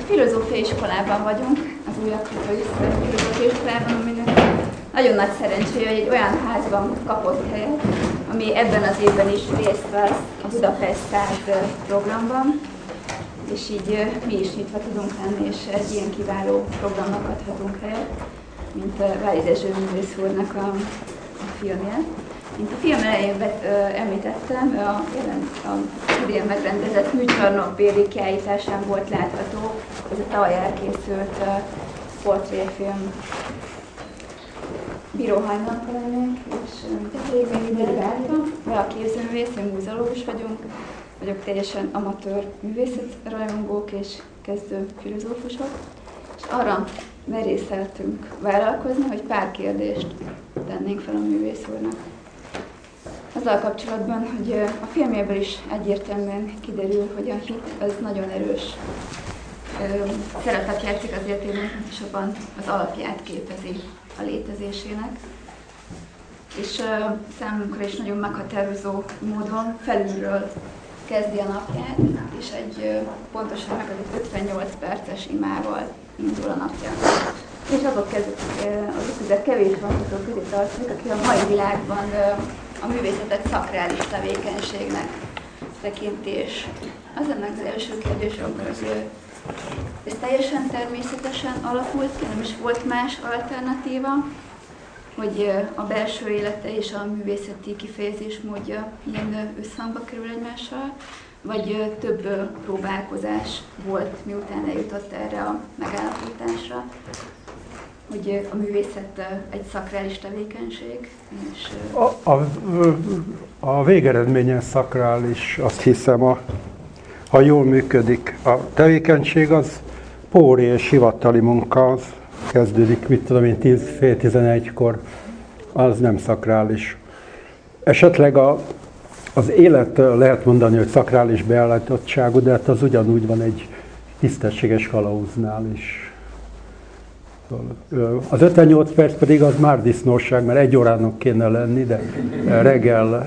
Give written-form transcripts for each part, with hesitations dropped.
filozófiai iskolában vagyunk, az újabb filozófiai iskolában, aminek nagyon nagy szerencséje, hogy egy olyan házban kapott helyet, ami ebben az évben is részt vesz a Budapest 100 programban, és így mi is nyitva tudunk lenni, és egy ilyen kiváló programnak adhatunk helyet, mint Vári Dezső művész úrnak a filmje. Mint a film elején említettem, a idén megrendezett műcsarnokbéli kiállításán volt látható, ez a tavaly elkészült portréfilm. Bíró Hajnalka lennék, és még mindig vártam, de a képzőművész, én múzeológus vagyok teljesen amatőr művészetrajongók és kezdő filozófusok, és arra merészeltünk vállalkozni, hogy pár kérdést tennénk fel a művész úrnak. Azzal kapcsolatban, hogy a filmjéből is egyértelműen kiderül, hogy a hit az nagyon erős szerepet játszik az életében, pontosabban az alapját képezi a létezésének. És számunkra is nagyon meghatározó módon felülről kezdi a napját, és pontosan meg az 58 perces imával indul a napja. És azok között kevés van, azok közé tartozik, aki a mai világban a művészetet szakrális tevékenységnek tekintés. Az ennek az első kérdés, hogy ez teljesen természetesen alakult, nem is volt más alternatíva, hogy a belső élete és a művészeti kifejezésmódja ilyen összhangba kerül egymással, vagy több próbálkozás volt, miután eljutott erre a megállapításra, hogy a művészet egy szakrális tevékenység. És a végeredményen szakrális, azt hiszem, ha jól működik. A tevékenység az póri és hivatali munka, az kezdődik, mit tudom én, 10-11-kor, az nem szakrális. Esetleg az élet lehet mondani, hogy szakrális beállítottságú, de hát az ugyanúgy van egy tisztességes kalauznál is. Az 58 perc pedig az már disznóság, mert 1 órának kéne lenni, de reggel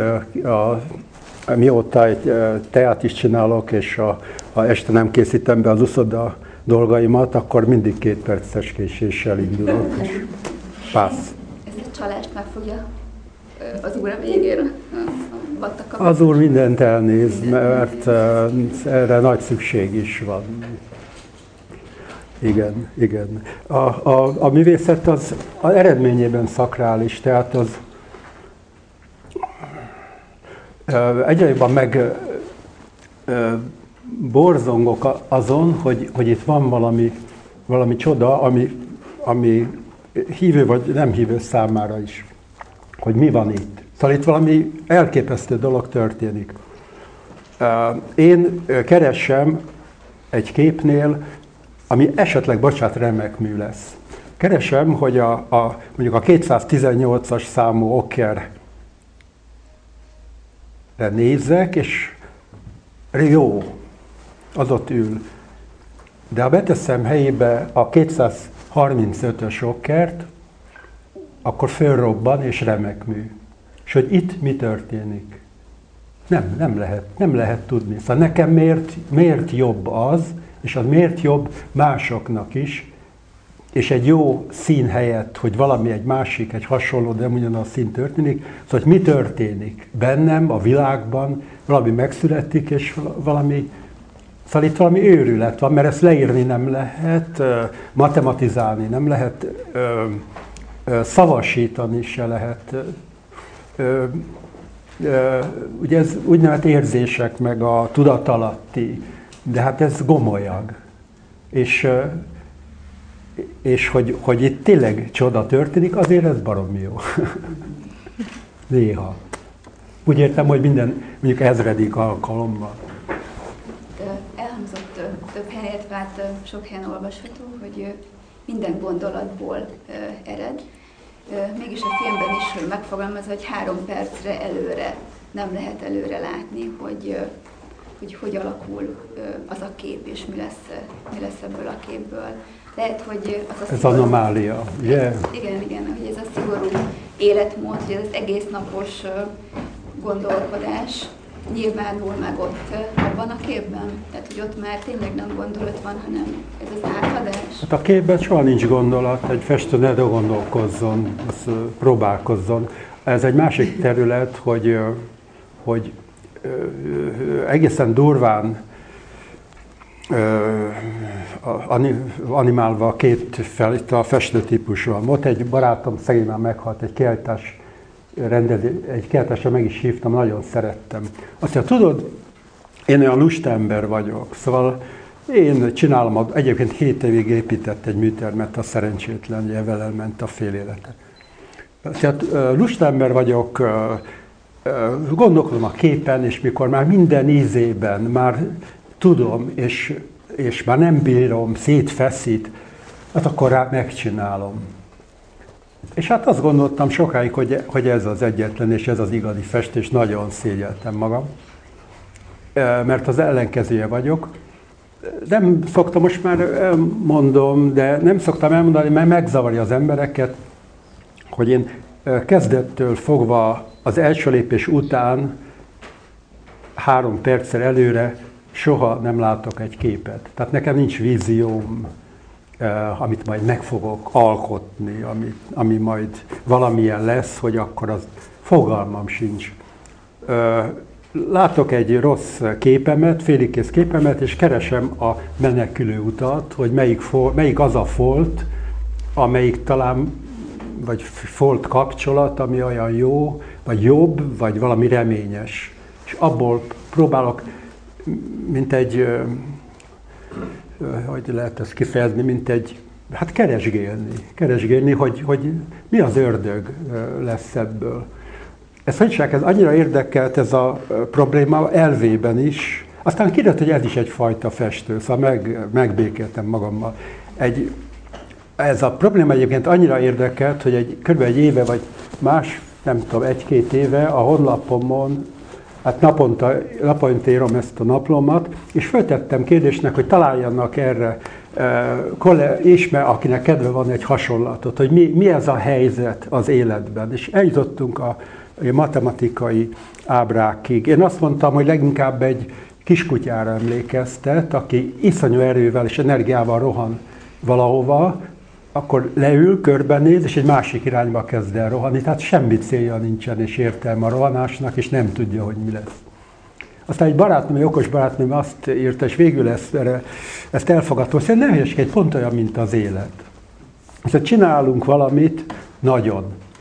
mióta egy teát is csinálok, és ha este nem készítem be az uszoda dolgaimat, akkor mindig 2 perces késéssel indulok, és pász. Ezt a csalást meg fogja az úr a végére Az úr mindent elnéz, mert erre nagy szükség is van. Igen. A művészet az eredményében szakrális, tehát az egyre jobban borzongok azon, hogy itt van valami csoda, ami hívő vagy nem hívő számára is, hogy mi van itt. Szóval itt valami elképesztő dolog történik. Én keresem egy képnél, ami esetleg, remek mű lesz. Keresem, hogy mondjuk a 218-as számú okkerre nézzek, és jó, az ott ül. De ha beteszem helyébe a 235-ös okkert, akkor fölrobban és remek mű. És hogy itt mi történik? Nem lehet tudni. Szóval nekem miért jobb az, és az miért jobb másoknak is, és egy jó szín helyett, hogy valami egy másik, egy hasonló, de ugyanaz szín történik, szóval hogy mi történik bennem, a világban, valami megszületik, és valami, szóval itt valami őrület van, mert ezt leírni nem lehet, matematizálni nem lehet, szavasítani se lehet. Ugye ez úgynevezett érzések, meg a tudatalatti, de hát ez gomolyag. És hogy itt tényleg csoda történik, azért ez baromi jó. Néha. Úgy értem, hogy minden, mondjuk 1000. alkalommal. Elhangzott több helyen, illetve hát sok helyen olvasható, hogy minden gondolatból ered. Mégis a filmben is megfogalmazza, hogy 3 percre előre nem lehet előre látni, hogy alakul az a kép, és mi lesz ebből a képből. Lehet, hogy az a ez anomália, yeah. Igen, hogy ez a szigorú életmód, hogy ez az egész napos gondolkodás nyilvánul meg ott abban abban a képben? Tehát, hogy ott már tényleg nem gondolat van, hanem ez az átadás? Hát a képben soha nincs gondolat, egy festő ne gondolkozzon, az próbálkozzon. Ez egy másik terület, hogy egészen durván animálva két a festőtípus van. Ott egy barátom szegény már meghalt, egy kiállításra meg is hívtam, nagyon szerettem. Azt mondja, tudod, én olyan lusta ember vagyok, szóval én csinálom, egyébként 7 évig épített egy műtermet, a szerencsétlen, ezzel elment a fél élete. Tehát lusta ember vagyok, gondolkodom a képen, és mikor már minden ízében már tudom, és már nem bírom, szétfeszít, hát akkor rá megcsinálom. És hát azt gondoltam sokáig, hogy ez az egyetlen, és ez az igazi festés, nagyon szégyeltem magam, mert az ellenkezője vagyok. Nem szoktam, most már elmondom, de nem szoktam elmondani, mert megzavarja az embereket, hogy én kezdettől fogva az első lépés után 3 perccel előre soha nem látok egy képet. Tehát nekem nincs vízióm, amit majd meg fogok alkotni, ami majd valamilyen lesz, hogy akkor az fogalmam sincs. Látok egy rossz képemet, féligkész képemet, és keresem a menekülő utat, hogy melyik az a folt, amelyik talán, vagy folt kapcsolat, ami olyan jó, vagy jobb, vagy valami reményes. És abból próbálok, mint egy, hogy lehet ezt kifejezni, mint egy, hát keresgélni, hogy mi az ördög lesz ebből. Ez annyira érdekelt ez a probléma elvében is, aztán kiderült, hogy ez is egyfajta festő, szóval megbékéltem magammal. Ez a probléma egyébként annyira érdekelt, hogy kb. Egy éve, vagy nem tudom, 1-2 éve a honlapomon, hát naponta írom ezt a naplomat, és föltettem kérdésnek, hogy találjanak erre akinek kedve van egy hasonlatot, hogy mi ez a helyzet az életben. És eljutottunk a matematikai ábrákig. Én azt mondtam, hogy leginkább egy kiskutyára emlékeztet, aki iszonyú erővel és energiával rohan valahova, akkor leül, körbenéz, és egy másik irányba kezd el rohanni, tehát semmi célja nincsen és értelme a rohanásnak, és nem tudja, hogy mi lesz. Aztán egy okos barátnőm azt írta, és végül ezt elfogadta, hogy ne hülyeskedj, pont olyan, mint az élet. Szóval csinálunk valamit nagyon.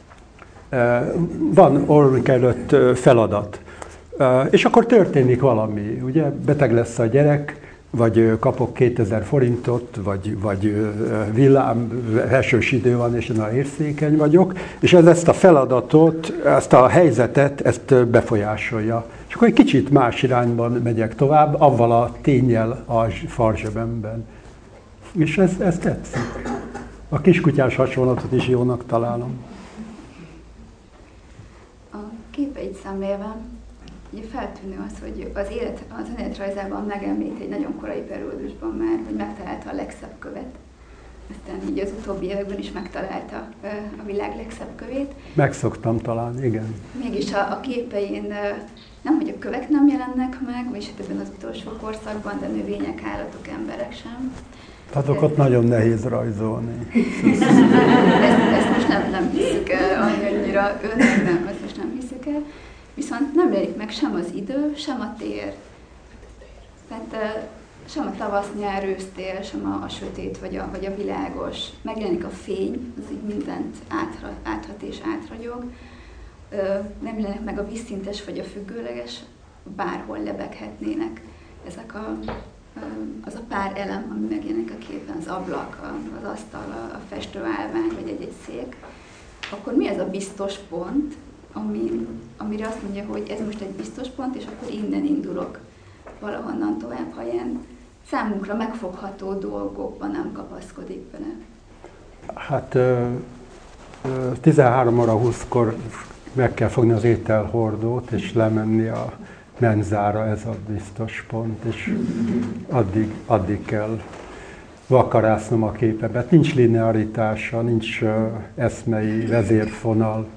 Van orrunk előtt feladat, és akkor történik valami, ugye, beteg lesz a gyerek, vagy kapok 2000 forintot, vagy villám, esős idő van, és én érzékeny vagyok, és ezt a feladatot, ezt a helyzetet, ezt befolyásolja. És akkor egy kicsit más irányban megyek tovább, avval a ténnyel a farzsebemben. És ez tetszik. A kiskutyás hasonlatot is jónak találom. A képeit szemlélve, ugye feltűnő az, hogy az önéletrajzában megemlít egy nagyon korai periódusban már, hogy megtalálta a legszebb követ. Aztán így az utóbbi években is megtalálta a világ legszebb kövét. Meg szoktam találni, igen. Mégis a képein nem, hogy a kövek nem jelennek meg, vagyis ebben az utolsó korszakban, de növények, állatok, emberek sem. Azokat nagyon nehéz rajzolni. Ezt most nem hiszük el annyira, nem, ezt most nem hiszük el. Viszont nem jelenik meg sem az idő, sem a tér. Tehát sem a tavasz, nyár, ősztél, sem a sötét vagy a világos. Megjelenik a fény, az így mindent áthat és átragyog. Nem jelenik meg a vízszintes vagy a függőleges, bárhol lebeghetnének ezek az a pár elem, ami megjelenik a képen, az ablak, az asztal, a festőállvány vagy egy szék. Akkor mi ez a biztos pont, amire azt mondja, hogy ez most egy biztos pont, és akkor innen indulok valahonnan tovább, ha ilyen számunkra megfogható dolgokban nem kapaszkodik bele. Hát 13 óra 20-kor meg kell fogni az ételhordót, és lemenni a menzára, ez a biztos pont, és addig kell vakarásznom a képemet. Nincs linearitása, nincs eszmei vezérfonal,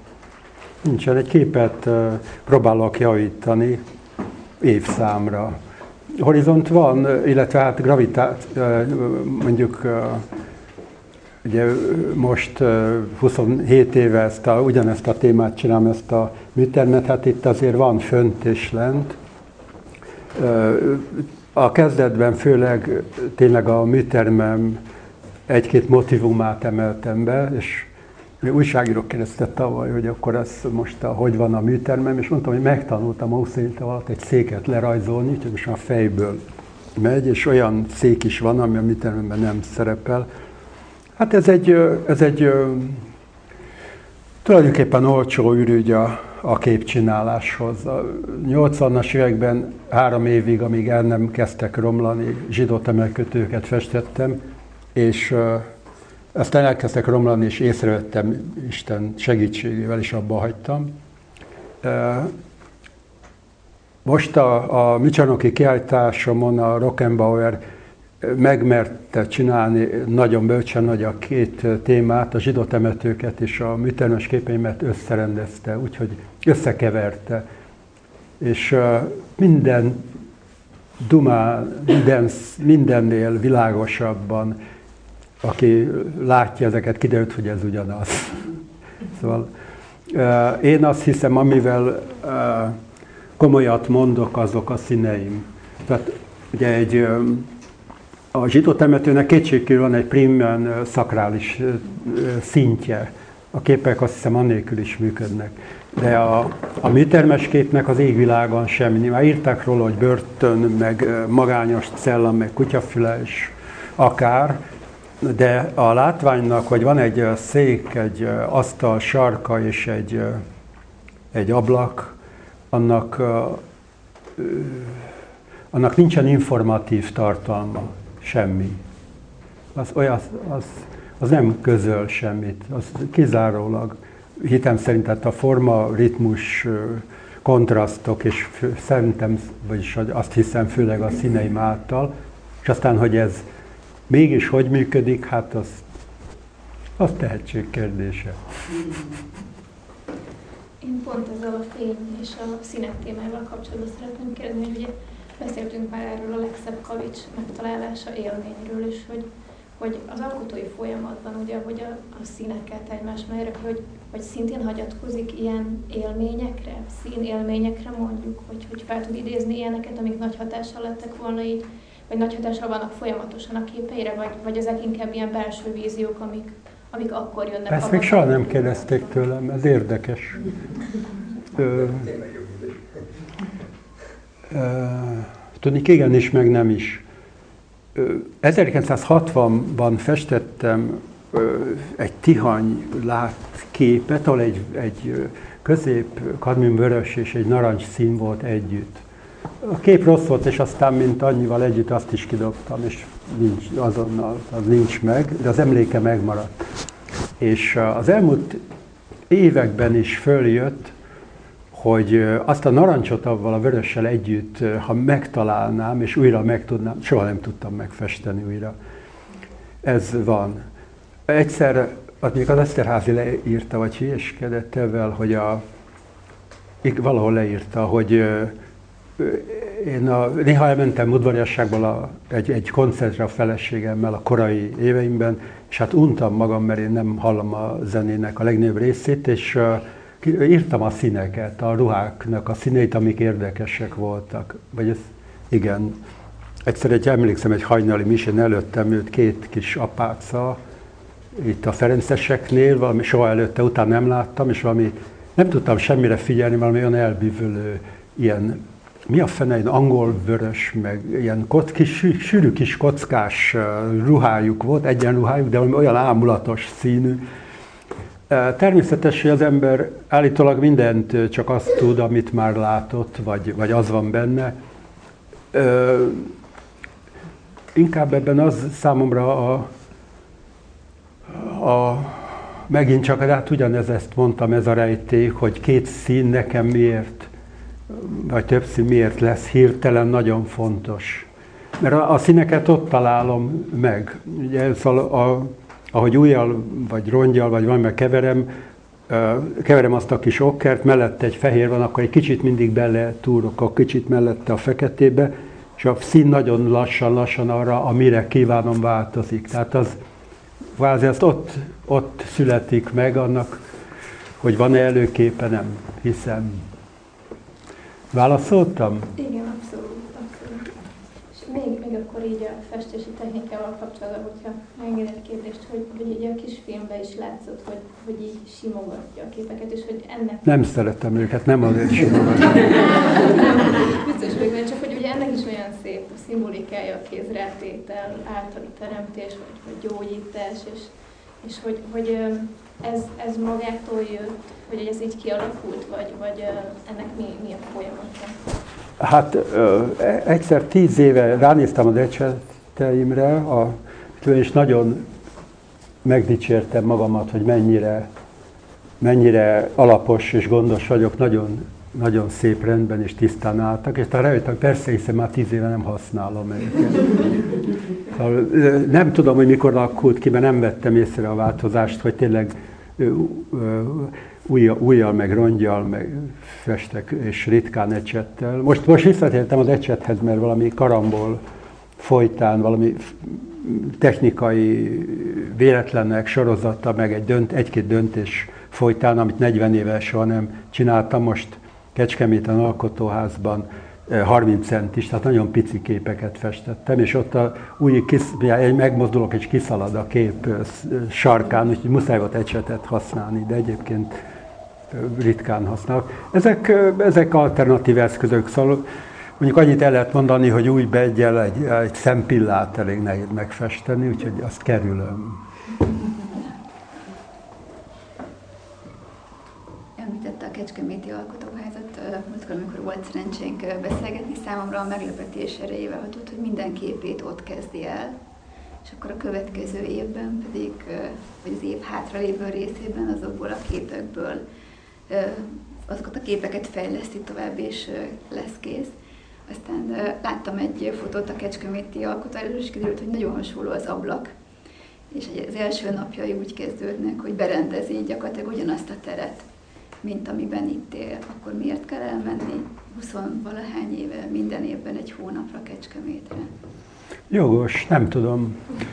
nincsen. Egy képet próbálok javítani évszámra. horizont van, illetve hát mondjuk ugye most 27 éve ugyanezt a témát csinálom, ezt a műtermet, hát itt azért van fönt és lent. A kezdetben főleg tényleg a műtermem egy-két motivumát emeltem be, és újságíró kérdezte tavaly, hogy akkor ez most hogy van a műtermem, és mondtam, hogy megtanultam 20 év alatt egy széket lerajzolni, úgyhogy most már fejből megy, és olyan szék is van, ami a műtermemben nem szerepel. Hát ez egy tulajdonképpen olcsó ürügy a képcsináláshoz. A 80-as években 3 évig, amíg el nem kezdtek romlani, zsidó emelkötőket festettem, és aztán elkezdtek romlani, és észrevettem Isten segítségével, és abba hagytam. Most a műcsarnoki kiállításomon a Rockenbauer megmerte csinálni nagyon bölcsen nagy a két témát, a zsidó temetőket és a műtermes képeimet összerendezte, úgyhogy összekeverte. És minden mindennél világosabban, aki látja ezeket, kiderült, hogy ez ugyanaz. Szóval én azt hiszem, amivel komolyat mondok, azok a színeim. Tehát ugye a zsidó temetőnek kétségkívül van egy primen szakrális szintje. A képek azt hiszem annélkül is működnek. De a műtermes képnek az égvilágon semmi. Már írták róla, hogy börtön, meg magányos cella, meg kutyafüle és akár, de a látványnak, hogy van egy szék, egy asztal sarka és egy ablak, annak nincsen informatív tartalma, semmi. Az nem közöl semmit, az kizárólag hitem szerint tehát a forma, ritmus, kontrasztok, és szerintem, vagyis azt hiszem főleg a színeim által, és aztán, hogy ez mégis hogy működik, hát az tehetség kérdése. Én pont ezzel a fény és a színek témával kapcsolatban szeretném kérdezni, hogy ugye beszéltünk már erről a legszebb kavics megtalálása élményről, és hogy az alkotói folyamatban, ugye, hogy a színeket egymás mellé, hogy szintén hagyatkozik ilyen élményekre, színélményekre mondjuk, hogy fel tud idézni ilyeneket, amik nagy hatással lettek volna így, vagy nagy hatással vannak folyamatosan a képeire, vagy ezek inkább ilyen belső víziók, amik akkor jönnek. Ezt még soha nem kérdezték tőlem, ez érdekes. Tudni, igen is, meg nem is. 1960-ban festettem egy Tihany látképet, ahol egy közép kadmiumvörös és egy narancs szín volt együtt. A kép rossz volt, és aztán mint annyival együtt azt is kidobtam, és azonnal az nincs meg, de az emléke megmaradt. És az elmúlt években is följött, hogy azt a narancsot avval a vörössel együtt, ha megtalálnám, és újra megtudnám, soha nem tudtam megfesteni újra. Ez van. Egyszer, még az Eszterházy leírta, vagy hülyeskedett ebben, hogy valahol leírta, hogy én néha elmentem udvariasságból egy koncertre a feleségemmel a korai éveimben, és hát untam magam, mert én nem hallom a zenének a legnagyobb részét, és írtam a színeket, a ruháknak a színeit, amik érdekesek voltak. Vagy ez, igen. Egyszer emlékszem, egy hajnali misén előttem ült két kis apáca, itt a Ferenceseknél, valami soha előtte, utána nem láttam, és nem tudtam semmire figyelni, valami olyan elbűvölő, ilyen, mi a fene, egy angol vörös, meg ilyen sűrű kis kockás ruhájuk volt, egyenruhájuk, de valami olyan ámulatos színű. Természetes, hogy az ember állítólag mindent csak azt tud, amit már látott, vagy az van benne. Inkább ebben az számomra megint csak, hát ugyanez, ezt mondtam, ez a rejték, hogy két szín nekem miért, vagy több szín miért lesz hirtelen nagyon fontos. Mert a színeket ott találom meg. Ugye, ahogy ujjal, vagy rongyal, vagy valamivel keverem azt a kis okkert, mellette egy fehér van, akkor egy kicsit mindig bele túrok a kicsit mellette a feketébe, és a szín nagyon lassan arra, amire kívánom, változik. Tehát az kvázi azt ott születik meg annak, hogy van-e előképe, nem hiszem. Válaszoltam? Igen, abszolút. És még akkor így a festési technikával kapcsolatban, hogyha megenged egy kérdést, hogy így a kis filmben is látszott, hogy így simogatja a képeket, és hogy ennek... Nem szeretem őket, nem azért simogatja. Biztos vagyok benne, csak hogy ugye ennek is olyan szép szimbolikája a kézrátétel általi teremtés, vagy gyógyítás, és hogy ez magától jött, hogy ez így kialakult, vagy ennek mi a folyamata? Hát egyszer 10 éve ránéztem az ecseteimre, és nagyon megdicsértem magamat, hogy mennyire alapos és gondos vagyok, nagyon szép rendben és tisztán álltak, és rájöttem, persze, hiszen már 10 éve nem használom őket. Szóval nem tudom, hogy mikor alakult ki, mert nem vettem észre a változást, hogy tényleg ujjal, meg rongyal, meg festek, és ritkán ecsettel. Most visszatértem az ecsethez, mert valami karambol folytán, valami technikai véletlenek sorozata, meg egy-két döntés folytán, amit 40 éve soha nem csináltam, most Kecskeméten Alkotóházban 30 centis, tehát nagyon pici képeket festettem, és ott megmozdulok és kiszalad a kép sarkán, úgyhogy muszáj volt ecsetet használni, de egyébként ritkán használok. Ezek alternatív eszközök, szóval mondjuk annyit el lehet mondani, hogy új beggyel egy szempillát elég nehéz megfesteni, úgyhogy azt kerülöm. Említette a Kecskeméti Alkotóházat, múltkor, amikor volt szerencsénk beszélgetni, számomra a meglepetés erejével hatott, hogy minden képét ott kezdi el, és akkor a következő évben pedig, vagy az év hátralévő részében azokból a képekből azokat a képeket fejleszti tovább, és lesz kész. Aztán láttam egy fotót a Kecskeméti Alkotóházról, és kiderült, hogy nagyon hasonló az ablak. És az első napjai úgy kezdődnek, hogy berendezi gyakorlatilag ugyanazt a teret, mint amiben itt él. Akkor miért kell elmenni 20-valahány éve, minden évben egy hónapra Kecskemétre? Jogos, nem tudom.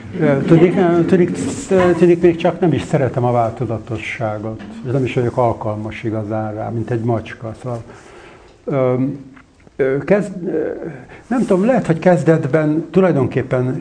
Tudik, még csak nem is szeretem a változatosságot. Nem is vagyok alkalmas igazán rá, mint egy macska. Szóval, nem tudom, lehet, hogy kezdetben tulajdonképpen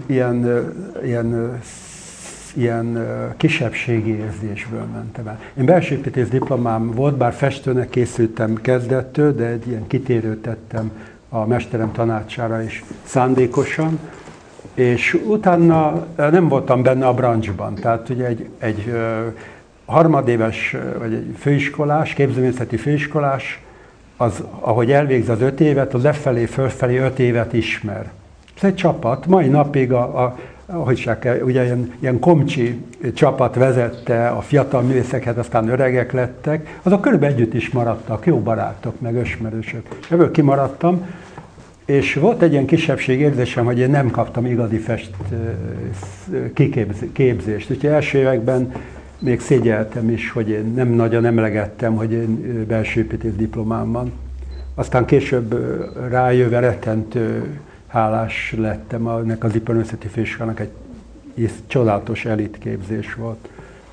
ilyen kisebbségi érzésből mentem el. Én belsőépítész diplomám volt, bár festőnek készültem kezdettől, de egy ilyen kitérőt tettem a mesterem tanácsára is szándékosan, és utána nem voltam benne a branchban. Tehát ugye egy harmadéves, vagy egy főiskolás, képzőművészeti főiskolás, az, ahogy elvégzi az 5 évet, az lefelé, fölfelé 5 évet ismer. Ez egy csapat, mai napig ugye ilyen komcsi csapat vezette a fiatal művészeket, aztán öregek lettek, azok körülbelül együtt is maradtak, jó barátok, meg ösmerősök. Ebből kimaradtam, és volt egy ilyen kisebbség érzésem, hogy én nem kaptam igazi kiképzést. Úgyhogy első években még szégyeltem is, hogy én nem nagyon emlegettem, hogy én belsőépítész diplomám van. Aztán később rájöve rettentő hálás lettem, ennek az Iparművészeti Főiskolának egy csodálatos elitképzés volt.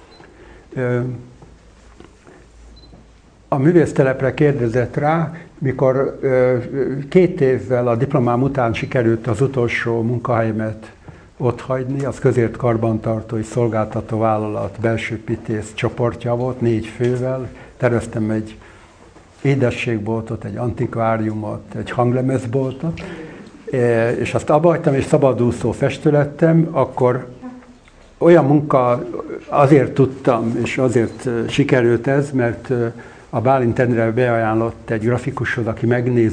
A művésztelepre kérdezett rá, mikor 2 évvel a diplomám után sikerült az utolsó munkahelyemet otthagyni, az közért karbantartói szolgáltató vállalat belsőépítész csoportja volt, 4 fővel. Terveztem egy édességboltot, egy antikváriumot, egy hanglemezboltot, és azt abba hagytam, és szabadúszó festő lettem, akkor olyan munka, azért tudtam, és azért sikerült ez, mert a Bálint Endre beajánlott egy grafikushoz, aki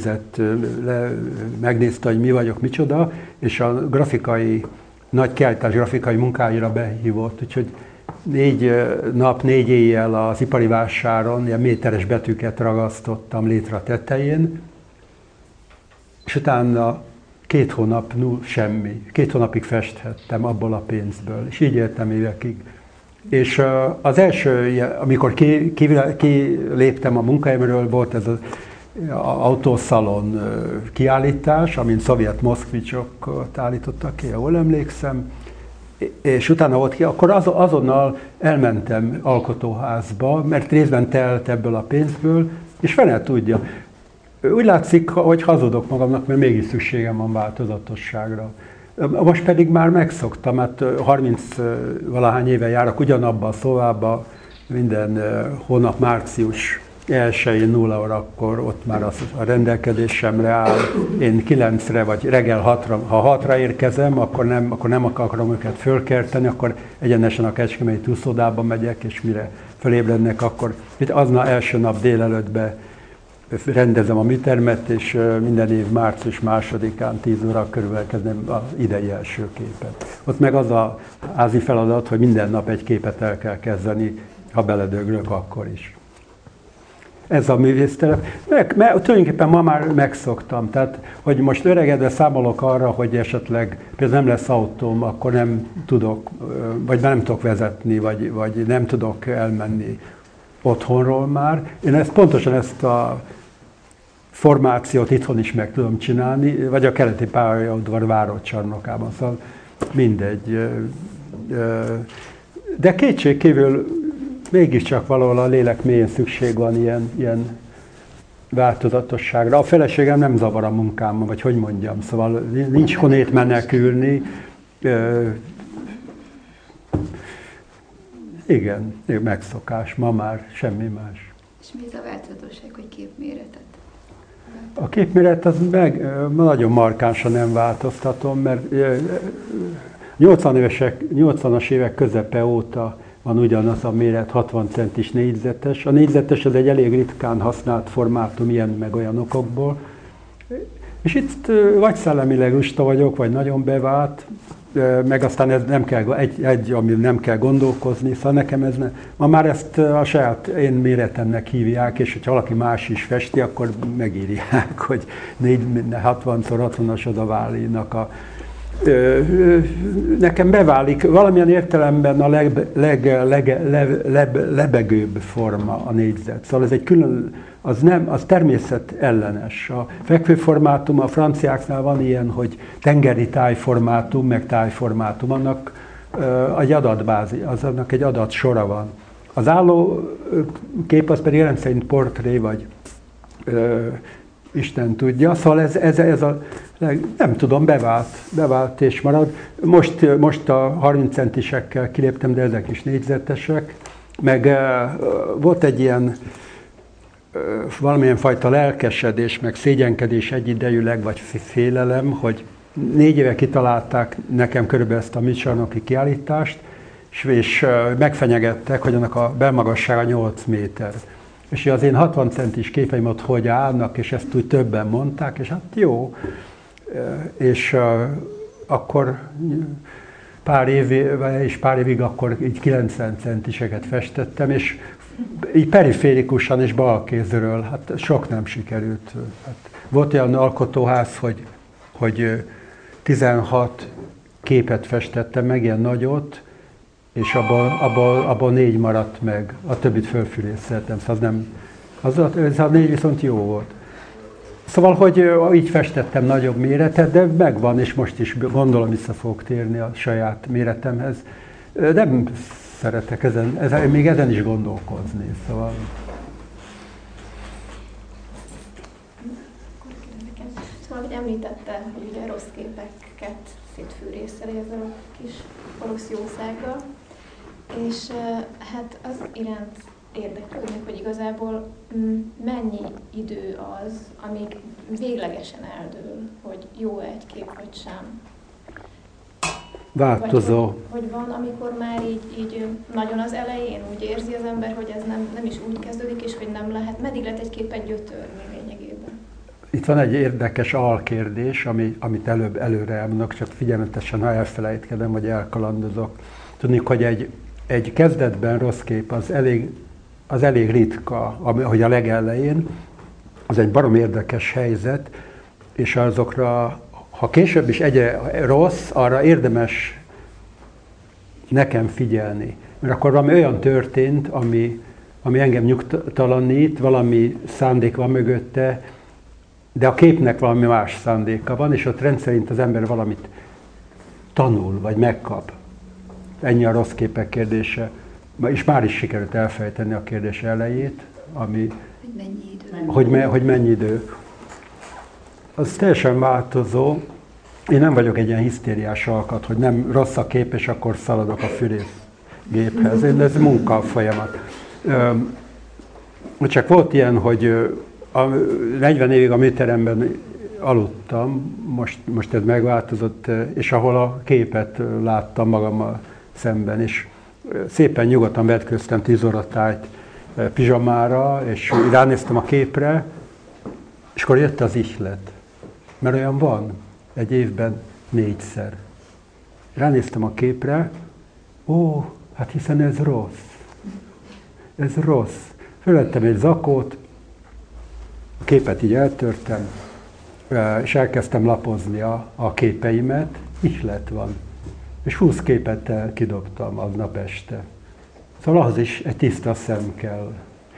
megnézte, hogy mi vagyok, micsoda, és a nagy kiállítás grafikai munkáira behívott, úgyhogy 4 nap, 4 éjjel az ipari vásáron ilyen méteres betűket ragasztottam létre a tetején, és utána 2 hónap semmi. 2 hónapig festhettem abból a pénzből, és így éltem évekig. És az első, amikor kiléptem a munkahelyemről, volt ez autószalon kiállítás, amin szovjet moszkvicsokat állítottak ki, jól emlékszem, és utána ott ki, akkor azonnal elmentem alkotóházba, mert részben telt ebből a pénzből, és fene tudja. Úgy látszik, hogy hazudok magamnak, mert mégis szükségem van változatosságra. Most pedig már megszoktam, hát 30-valahány éve járok ugyanabba a szobába, minden hónap március 1-én 0 órakor ott már a rendelkezésemre áll. Én 9-re vagy reggel 6-ra, ha 6-ra érkezem, akkor nem akarom őket fölkelteni, akkor egyenesen a Kecskeméti úszodába megyek, és mire fölébrednek, akkor aznap első nap délelőttbe rendezem a műtermet, és minden év március 2-án 10 óra körül kezdem az idei első képet. Ott meg az a házi feladat, hogy minden nap egy képet el kell kezdeni, ha beledöglök, akkor is. Ez a művésztelep. Mert tulajdonképpen ma már megszoktam, tehát hogy most öregedve számolok arra, hogy esetleg például nem lesz autóm, akkor nem tudok, vagy nem tudok vezetni, vagy nem tudok elmenni otthonról már. Én pontosan ezt a formációt itthon is meg tudom csinálni, vagy a keleti pályaudvar várocsarnokában, szóval mindegy. De kétségkívül mégiscsak valahol a lélek mélyén szükség van ilyen változatosságra. A feleségem nem zavar a munkámmal, vagy hogy mondjam, szóval nincs honnét menekülni. Igen, megszokás, ma már semmi más. És mi ez a változatosság, hogy képméretet? A képméret az nagyon markánsan nem változtatom, mert 80-as évek közepe óta van ugyanaz a méret, 60 centis négyzetes. A négyzetes az egy elég ritkán használt formátum ilyen meg olyan okokból. És itt vagy szellemileg lusta vagyok, vagy nagyon bevált, meg aztán ez nem kell, ami nem kell gondolkozni, szóval nekem ez ma már ezt a saját én méretemnek hívják, és hogyha valaki más is festi, akkor megírják, hogy 60x60-as oda válnak a nekem beválik, valamilyen értelemben a lebegőbb forma a négyzet. Szóval ez egy külön, az természet ellenes. A fekvőformátum, a franciáknál van ilyen, hogy tengeri tájformátum, meg tájformátum, annak egy adatbázis, annak egy adatsora van. Az álló kép az pedig rendszerint portré, vagy Isten tudja, szóval ez a nem tudom, bevált és marad. Most a 30 centisekkel kiléptem, de ezek is négyzetesek. Meg volt egy ilyen valamilyen fajta lelkesedés, meg szégyenkedés egyidejűleg, vagy félelem, hogy 4 éve kitalálták nekem körülbelül ezt a műcsarnoki kiállítást, és megfenyegettek, hogy annak a belmagassága 8 méter. És az én 60 centis képeim ott hogy állnak, és ezt úgy többen mondták, és hát jó. És akkor pár évig akkor így 90 centiseket festettem, és így periférikusan és balkézről, hát sok nem sikerült. Hát volt olyan alkotóház, hogy 16 képet festettem meg, ilyen nagyot, és abból 4 maradt meg, a többit fölfűrészeltem, szóval az a 4 viszont jó volt. Szóval, hogy így festettem nagyobb méretet, de megvan, és most is gondolom vissza fogok térni a saját méretemhez. Nem szeretek még ezen is gondolkozni, szóval. Szóval, hogy említette, hogy ugye rossz képeket szétfűrészeli ezzel a kis orosz jószággal, és hát az iránt érdeklődnek, hogy igazából mennyi idő az, amíg véglegesen eldől, hogy jó egy kép vagy sem. Változó. Hogy van, amikor már így nagyon az elején úgy érzi az ember, hogy ez nem is úgy kezdődik, és hogy nem lehet, meddig lehet egy képet gyötörni lényegében. Itt van egy érdekes alkérdés, amit előre elmondok, csak figyelmetesen, ha elfelejtkedem, vagy elkalandozok. Tudni, hogy egy kezdetben rossz kép az elég ritka, hogy a legelején, az egy barom érdekes helyzet, és azokra, ha később is egyre rossz, arra érdemes nekem figyelni. Mert akkor valami olyan történt, ami engem nyugtalanít, valami szándék van mögötte, de a képnek valami más szándéka van, és ott rendszerint az ember valamit tanul, vagy megkap. Ennyi a rossz képek kérdése. És már is sikerült elfejteni a kérdés elejét, ami... Hogy mennyi idő. Az teljesen változó. Én nem vagyok egy ilyen hisztériás alkat, hogy nem rossz a kép, és akkor szaladok a fűrészgéphez. Ez munka folyamat. Csak volt ilyen, hogy 40 évig a műteremben aludtam, most ez megváltozott, és ahol a képet láttam magammal szemben, és szépen nyugodtan vetköztem 10 óra tájt pizsamára, és ránéztem a képre, és akkor jött az ihlet. Mert olyan van, egy évben 4-szer. Ránéztem a képre, hát hiszen ez rossz. Ez rossz. Fölvettem egy zakót, a képet így eltörtem, és elkezdtem lapozni a képeimet, ihlet van. És 20 képet kidobtam aznap este. Szóval ahhoz is egy tiszta szem kell.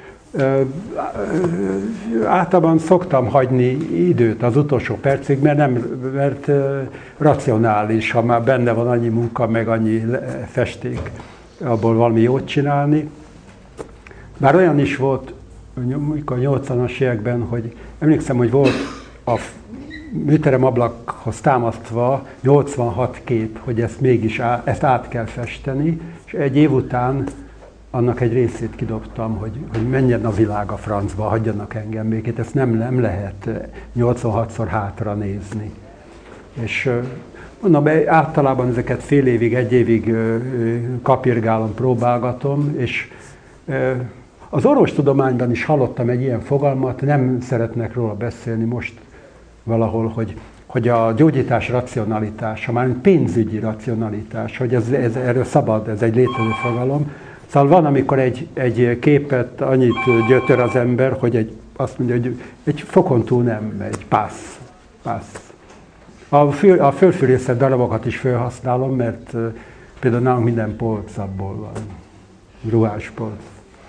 Általában szoktam hagyni időt az utolsó percig, mert racionális, ha már benne van annyi munka, meg annyi festék, abból valami jót csinálni. Bár olyan is volt, mikor 80-as években, hogy emlékszem, hogy volt a műterem ablakhoz támasztva 86 kép, hogy ezt át kell festeni, és egy év után annak egy részét kidobtam, hogy menjen a világ a francba, hagyjanak engem békét, ezt nem lehet 86-szor hátra nézni. És mondom, általában ezeket fél évig, egy évig kapirgálom, próbálgatom, és az orvostudományban is hallottam egy ilyen fogalmat, nem szeretnek róla beszélni most valahol, hogy a gyógyítás racionalitása, már pénzügyi racionalitás, hogy erről szabad, ez egy létező fogalom. Szóval van, amikor egy képet annyit gyötör az ember, hogy azt mondja, hogy egy fokon túl nem megy, passz. A földfűrészet darabokat is felhasználom, mert például nálunk minden polc abból van, ruháspolc.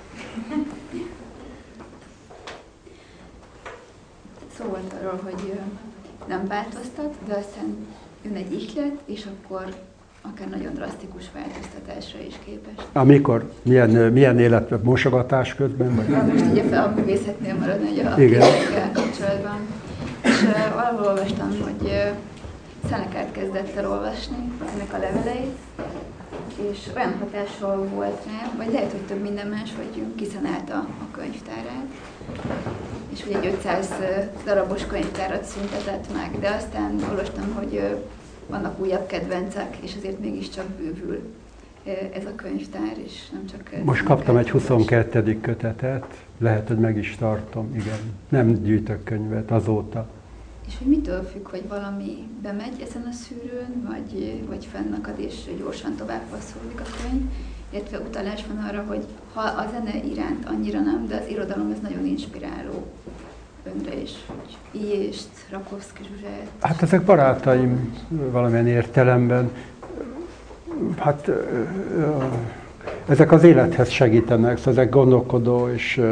Szó volt arról, hogy nem változtat, de aztán jön egy ihlet, és akkor akár nagyon drasztikus változtatásra is képes. Amikor? Milyen élet mosogatás közben? Vagy? Most ugye a művészetnél maradni, hogy a képekkel kapcsolatban. És valahol olvastam, hogy Szenekát kezdett el olvasni, ennek a leveleit, és olyan hatással volt rá, vagy lehet, hogy több minden más, hogy kiszenálta a könyvtárát, és hogy egy 500 darabos könyvtárat szüntetett meg, de aztán olvastam, hogy vannak újabb kedvencek, és azért mégiscsak bővül ez a könyvtár, és nem csak... Most kaptam egy 22. kötetet, lehet, hogy meg is tartom, igen. Nem gyűjtök könyvet azóta. És hogy mitől függ, hogy valami bemegy ezen a szűrőn, vagy fennakad és gyorsan tovább passzolódik a könyv, illetve utalás van arra, hogy ha a zene iránt annyira nem, de az irodalom ez nagyon inspiráló önre is, hogy Ijést, Rakowski Zsuzsát. Hát ezek barátaim valamilyen értelemben. Hát ezek az élethez segítenek, szóval ezek gondolkodó és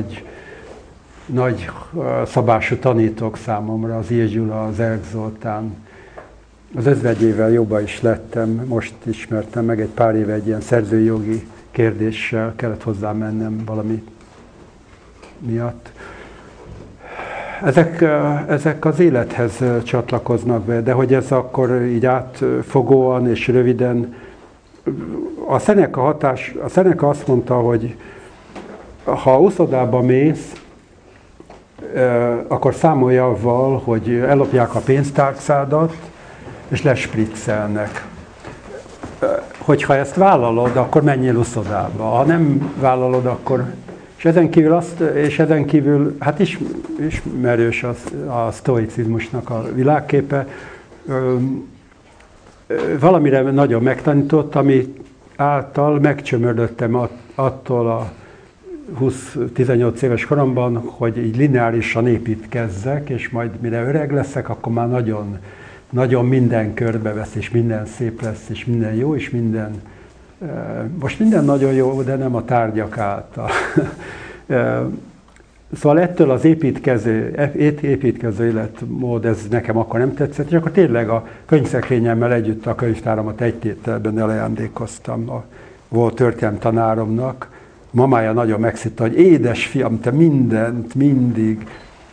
nagy szabású tanítók számomra, az Ijés Gyula, az Erk Zoltán. Az ezredjével jobban is lettem, most ismertem meg, egy pár éve egy ilyen szerzői jogi kérdéssel kellett hozzá mennem valami miatt. Ezek az élethez csatlakoznak be, de hogy ez akkor így átfogóan és röviden. A Seneca azt mondta, hogy ha uszodába mész, akkor számolj avval, hogy ellopják a pénztárcádat, és lespriccelnek. Hogyha ezt vállalod, akkor menjél uszodába. Ha nem vállalod, akkor... És ezen kívül hát ismerős a sztoicizmusnak a világképe. Valamire nagyon megtanított, ami által megcsömördöttem attól a 20-18 éves koromban, hogy így lineárisan építkezzek, és majd mire öreg leszek, akkor már nagyon, nagyon minden körbevesz, és minden szép lesz, és minden jó, és minden Most minden nagyon jó, de nem a tárgyak által. Szóval ettől az építkező életmód, ez nekem akkor nem tetszett, és akkor tényleg a könyvszekrényemmel együtt a könyvtáramat egy tételben elajándékoztam a volt történelemtanáromnak. Mamája nagyon megszitta, hogy édes fiam, te mindent, mindig.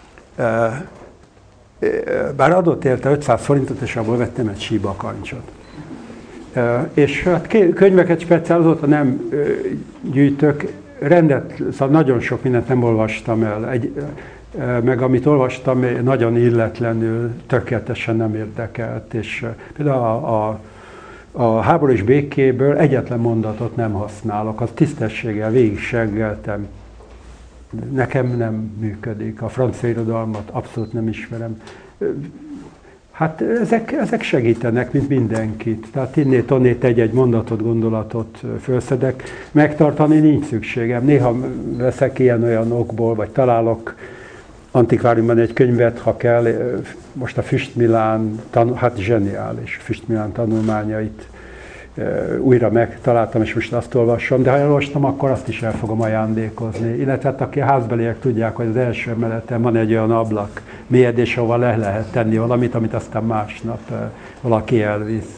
Bár adott érte 500 forintot, és abból vettem egy síbakancsot. És hát könyveket speciál azóta nem gyűjtök, szóval nagyon sok mindent nem olvastam el, meg amit olvastam, nagyon illetlenül, tökéletesen nem érdekelt, és például a Háború és békéből egyetlen mondatot nem használok, az tisztességgel végig seggeltem. Nekem nem működik, a francia irodalmat abszolút nem ismerem. Hát ezek segítenek, mint mindenkit. Tehát innét-onnét egy-egy mondatot, gondolatot felszedek. Megtartani nincs szükségem. Néha veszek ilyen-olyan okból, vagy találok antikváriumban egy könyvet, ha kell. Most a Füst-Milán, hát zseniális Füst-Milán tanulmányait újra megtaláltam, és most azt olvasom, de ha elolvastam, akkor azt is el fogom ajándékozni. Illetve hát aki a házbeliek tudják, hogy az első emeleten van egy olyan ablak, mélyedés, ahol le lehet tenni valamit, amit aztán másnap valaki elvisz.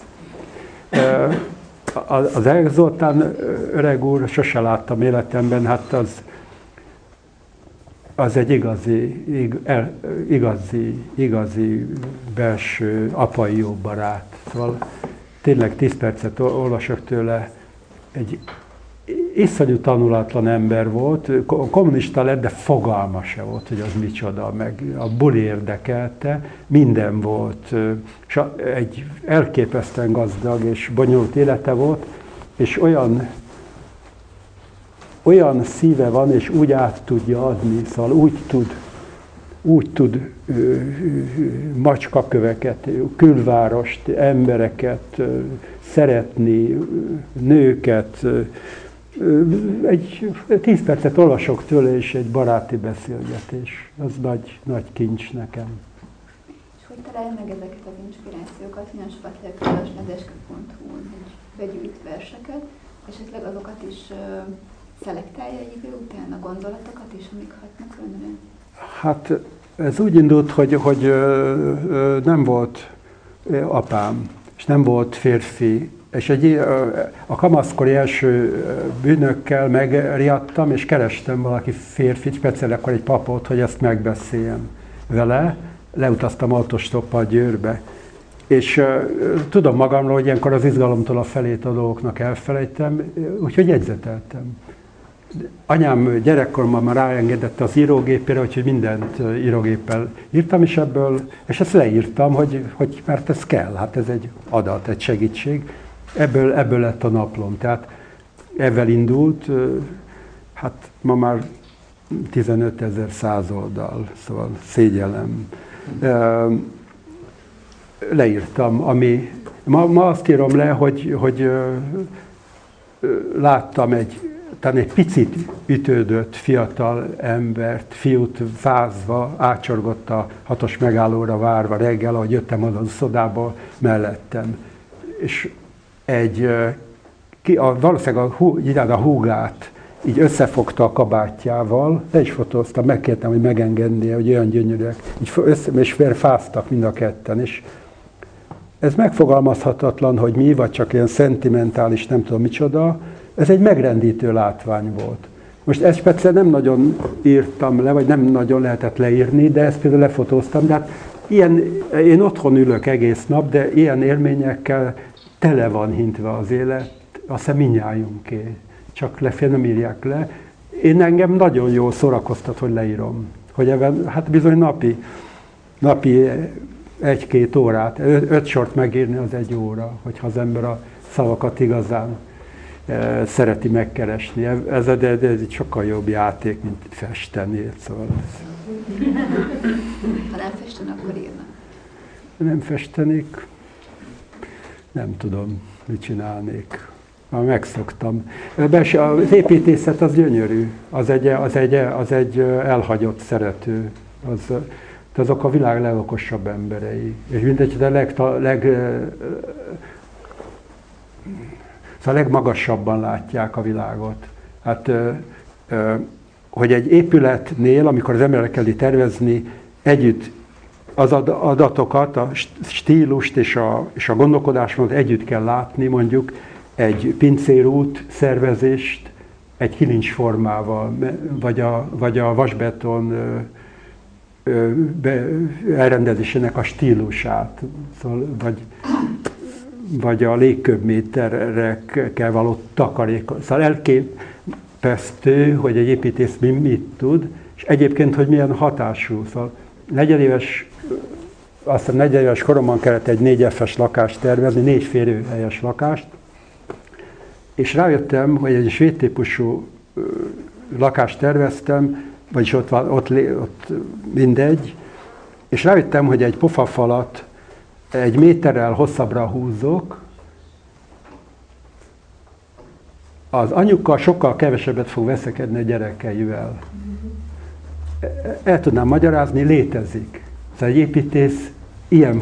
Az Erik Zoltán öreg úr, sose láttam életemben, hát az egy igazi belső apai jó barát. Szóval tényleg 10 percet olvasok tőle, egy iszonyú tanulatlan ember volt, kommunista lett, de fogalma se volt, hogy az micsoda, meg a buli érdekelte, minden volt. És egy elképesztően gazdag és bonyolult élete volt, és olyan szíve van, és úgy át tudja adni, szóval úgy tud macskaköveket, külvárost, embereket szeretni, nőket. Egy 10 percet olvasok tőle, és egy baráti beszélgetés. Az nagy kincs nekem. És hogy találja meg ezeket az inspirációkat? Nagyon sokat lehet olvasni az eske.hu-n, hogy begyűjt verseket, és esetleg azokat is szelektálja egy idő után, a gondolatokat is, amik hatnak önre? Hát ez úgy indult, hogy nem volt apám, és nem volt férfi, és a kamaszkori első bűnökkel megriadtam, és kerestem valaki férfit, speciálisan akkor egy papot, hogy ezt megbeszéljem vele. Leutaztam autostoppal Győrbe. És tudom magamról, hogy ilyenkor az izgalomtól a felét a dolgoknak elfelejtem, úgyhogy jegyzeteltem. Anyám gyerekkoromban már ráengedette az írógépére, úgyhogy mindent írógéppel írtam, és ezt leírtam, hogy mert ez kell, hát ez egy adat, egy segítség. Ebből lett a naplom, tehát ebben indult, hát ma már 15.100 oldal, szóval szégyellem. Leírtam, ma azt írom le, hogy láttam talán egy picit ütődött fiatal embert, fiút fázva, átcsorgott a 6-os megállóra várva reggel, ahogy jöttem az szodából mellettem. És valószínűleg a húgát így összefogta a kabátjával, le is fotóztam, megkértem, hogy megengednie, hogy olyan gyönyörűek, és fáztak mind a ketten. És ez megfogalmazhatatlan, hogy mi, vagy csak ilyen szentimentális, nem tudom micsoda, ez egy megrendítő látvány volt. Most ezt speciál nem nagyon írtam le, vagy nem nagyon lehetett leírni, de ezt például lefotóztam. De hát én otthon ülök egész nap, de ilyen élményekkel tele van hintve az élet, azt hiszem mindnyájunké, csak nem írják le. Engem nagyon jól szórakoztat, hogy leírom. Hogy ebben, hát bizony napi 1-2 órát, 5 sort megírni az 1 óra, hogyha az ember a szavakat igazán szereti megkeresni. Ez egy sokkal jobb játék, mint festeni. Szóval ha nem festen, akkor írnak. Nem festenék, nem tudom, mit csinálnék. Már megszoktam. Az építészet az gyönyörű, az egy elhagyott szerető. Azok a világ legokosabb emberei. És mindegy, de Szóval a legmagasabban látják a világot. Hát, hogy egy épületnél, amikor az ember elkezdi tervezni, együtt az adatokat, a stílust és a gondolkodásmódot együtt kell látni, mondjuk egy pincérút szervezést egy kilincsformával, vagy a vasbeton elrendezésének a stílusát, szóval, vagy a légköbméterekkel való takarék. Szóval elképesztő, hogy egy építész mit tud, és egyébként, hogy milyen hatású. Szóval azt hiszem 4 éves koromban kellett egy 4F-es lakást tervezni, 4 férőhelyes lakást, és rájöttem, hogy egy svéd típusú lakást terveztem, vagyis ott mindegy, és rájöttem, hogy egy pofafalat 1 méterrel hosszabbra húzzok, az anyukkal sokkal kevesebbet fog veszekedni a gyerekeivel. El tudnám magyarázni, létezik. Szóval egy építész ilyen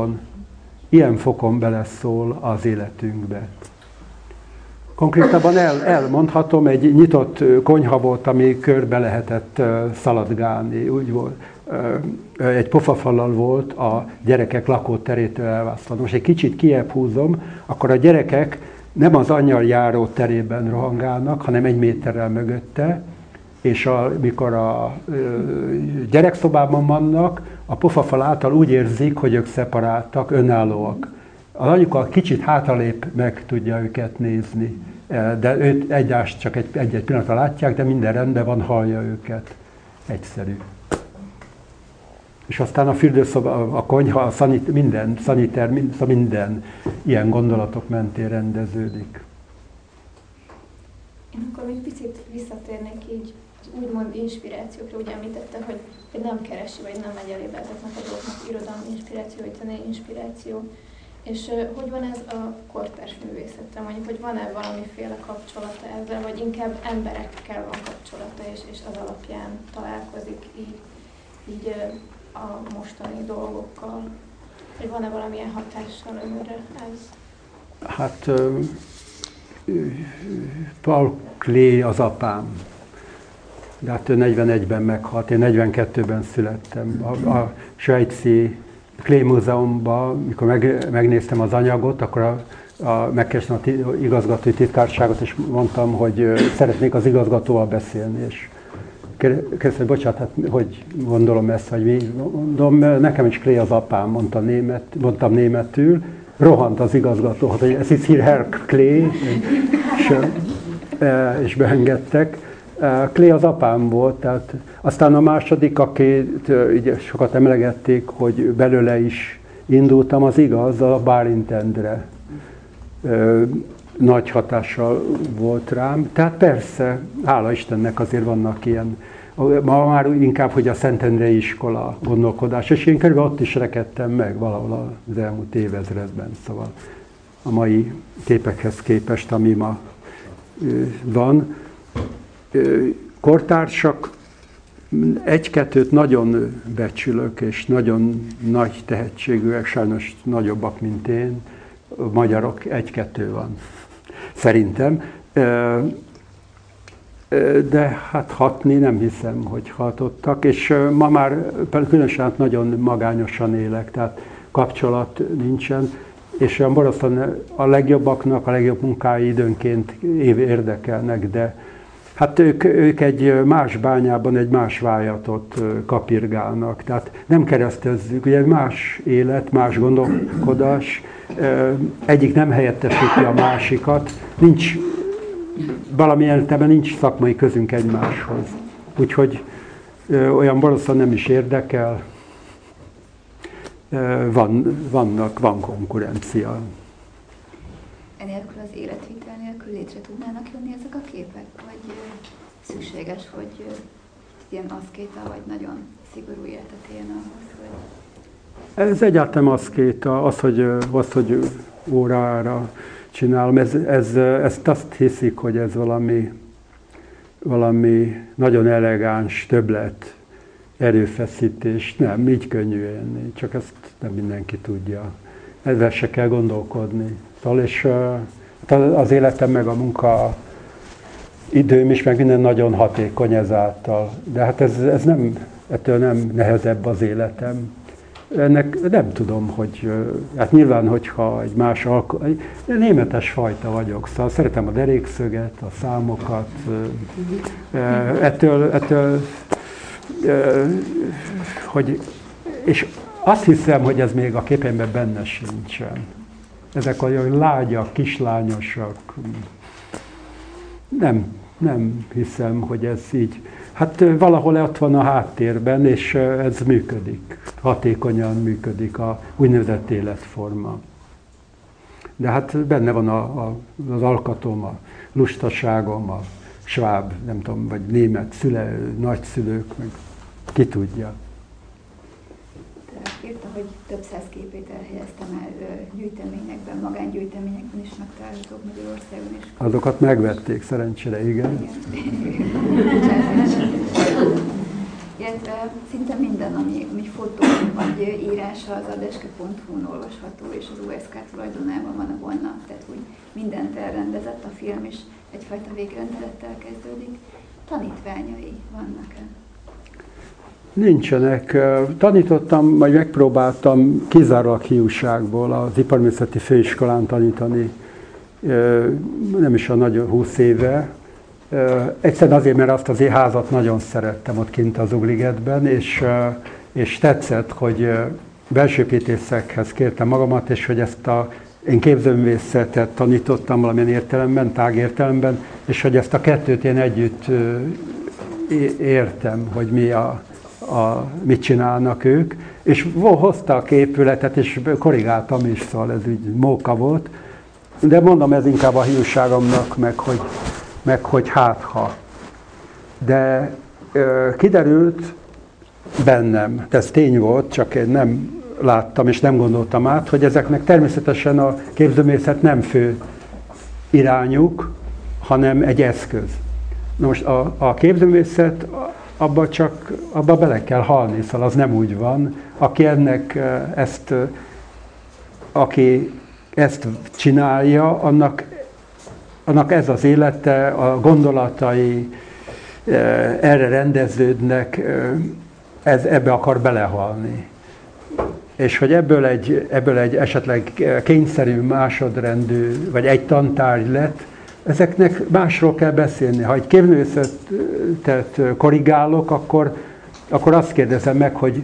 fokon beleszól az életünkbe. Konkrétabban elmondhatom, egy nyitott konyha volt, ami körbe lehetett szaladgálni. Úgy volt, egy pofafallal volt a gyerekek lakóterétől elválasztva. Most egy kicsit kiebb húzom, akkor a gyerekek nem az angyal járó terében rohangálnak, hanem 1 méterrel mögötte, és mikor a gyerekszobában vannak, a pofafal által úgy érzik, hogy ők szeparáltak, önállóak. Az anyuka kicsit hátralép, meg tudja őket nézni, de őt egyást csak egy-egy pillanatra látják, de minden rendben van, hallja őket. Egyszerű. És aztán a fürdőszoba, a konyha, minden szaniter, minden ilyen gondolatok mentén rendeződik. Én akkor még picit visszatérnék így az úgymond inspirációkra, ugye említette, hogy nem keresi, vagy nem megy elébe ezeknek a dolgoknak, irodalmi inspiráció, vagy zenei inspiráció. És hogy van ez a kortárs művészettel, mondjuk, hogy van-e valamiféle kapcsolata ezzel, vagy inkább emberekkel van kapcsolata, és az alapján találkozik így a mostani dolgokkal? Hogy van-e valamilyen hatással önre ez? Hát Paul Klee az apám, de hát ő 41-ben meghalt, én 42-ben születtem. A svájci Klee Múzeumban, mikor megnéztem az anyagot, akkor megkerestem az igazgatói titkárságot, és mondtam, hogy szeretnék az igazgatóval beszélni, és kérdeztem, bocsánat, hát, hogy gondolom ezt, vagy mi? Mondom, nekem is Klee az apám, mondtam németül, rohant az igazgató, hogy ez is hier Herr Klee, és beengedtek. Klee az apám volt, tehát aztán a második, akit így sokat emlegették, hogy belőle is indultam, az igaz, a Bálint Endre. Nagy hatással volt rám. Tehát persze, hála Istennek azért vannak ilyen, ma már inkább, hogy a Szentendrei iskola gondolkodás, és én körülbelül ott is rekedtem meg valahol az elmúlt évezredben, szóval a mai képekhez képest, ami ma van. Kortársak, 1-2-t nagyon becsülök, és nagyon nagy tehetségűek, sajnos nagyobbak, mint én. Magyarok 1-2 van, szerintem. De hát hatni nem hiszem, hogy hatottak, és ma már különösen nagyon magányosan élek, tehát kapcsolat nincsen, és olyan borzasztóan a legjobbaknak a legjobb munkái időnként érdekelnek, de hát ők egy más bányában egy más vájatot kapirgálnak, tehát nem keresztezzük, ugye más élet, más gondolkodás, egyik nem helyettesíti a másikat, valamilyen értelemben nincs szakmai közünk egymáshoz. Úgyhogy olyan borzasztóan nem is érdekel, van konkurencia. Enélkül az életvitel nélkül létre tudnának jönni ezek a képek? Vagy szükséges, hogy ilyen aszkéta, vagy nagyon szigorú életet élne ahhoz, hogy... Ez egyáltalán aszkéta, az, hogy órára csinálom, ezt azt hiszik, hogy ez valami nagyon elegáns többlet, erőfeszítés. Nem, így könnyű élni, csak ezt nem mindenki tudja. Ezzel se kell gondolkodni. Szóval, és Az életem meg a munka időm is, meg minden nagyon hatékony ezáltal. De hát ez nem, ettől nem nehezebb az életem. Ennek nem tudom, hogy, hát nyilván, hogyha egy más németes fajta vagyok, szóval szeretem a derékszöget, a számokat, ettől hogy, és azt hiszem, hogy ez még a képemben benne sincsen. Ezek olyan lágyak, kislányosak. Nem hiszem, hogy ez így. Hát valahol ott van a háttérben, és ez működik. Hatékonyan működik a úgynevezett életforma. De hát benne van az alkatom, a lustaságom, a sváb, nem tudom, vagy német nagyszülők, meg ki tudja. Írta, hogy több száz képét elhelyeztem el gyűjteményekben, magángyűjteményekben is megtalálhatók Magyarországon is. Azokat megvették, szerencsére, igen. Illetve szinte minden, ami fotó vagy írása az adeske.hu-n olvasható, és az USK tulajdonában van a honlap, tehát úgy mindent elrendezett, a film is egyfajta végrendelettel kezdődik. Tanítványai vannak-e? Nincsenek. Tanítottam, vagy megpróbáltam kizárólag hiúságból az Iparművészeti Főiskolán tanítani, nem is a nagyon 20 éve. Egyszerűen azért, mert azt az házat nagyon szerettem ott kint az Ugligetben, és tetszett, hogy belsőépítészekhez kértem magamat, és hogy én képzőművészetet tanítottam valamilyen értelemben, tágértelemben, és hogy ezt a kettőt én együtt értem, hogy mit csinálnak ők, és hoztak épületet, és korrigáltam is, szóval ez úgy móka volt, de mondom, ez inkább a hiúságomnak, meg hogy hátha. De kiderült bennem, ez tény volt, csak én nem láttam és nem gondoltam át, hogy ezeknek természetesen a képzőművészet nem fő irányuk, hanem egy eszköz. Na most a képzőművészet abba bele kell halni, szóval az nem úgy van. Aki ezt csinálja, annak ez az élete, a gondolatai erre rendeződnek, ebbe akar belehalni. És hogy ebből egy esetleg kényszerű, másodrendű, vagy egy tantárgy lett, ezeknek másról kell beszélni. Ha egy képzőművészetet korrigálok, akkor azt kérdezem meg, hogy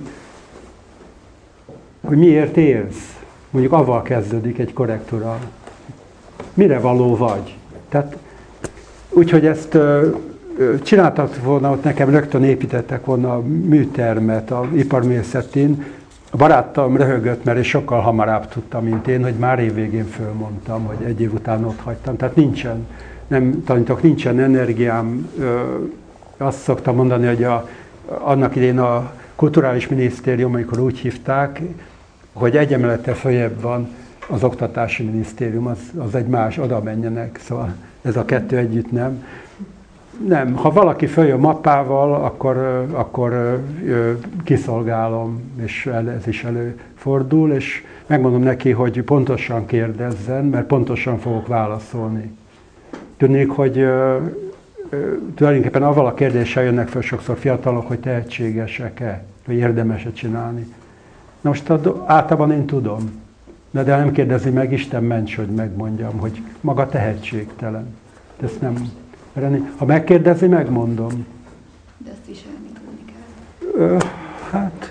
miért élsz? Mondjuk avval kezdődik egy korrektúra. Mire való vagy? Tehát, úgyhogy ezt csináltak volna, ott nekem rögtön építettek volna a műtermet a Iparművészetén. A barátom röhögött, mert én sokkal hamarabb tudtam, mint én, hogy már évvégén fölmondtam, hogy egy év után ott hagytam. Tehát nem tanítok, nincsen energiám. Azt szoktam mondani, hogy annak idején a Kulturális Minisztérium, amikor úgy hívták, hogy egy emelettel följebb van az Oktatási Minisztérium, az egy más, oda menjenek, szóval ez a kettő együtt nem. Nem, ha valaki följön mappával, akkor kiszolgálom, és ez is előfordul, és megmondom neki, hogy pontosan kérdezzen, mert pontosan fogok válaszolni. Tudnék, hogy tulajdonképpen avval a kérdéssel jönnek fel sokszor fiatalok, hogy tehetségesek-e, vagy érdemes-e csinálni. Na most általában én tudom, de nem kérdezi meg, Isten ments, hogy megmondjam, hogy maga tehetségtelen. De ezt nem... Ha megkérdezi, megmondom. De ezt viselni tudni kell. Hát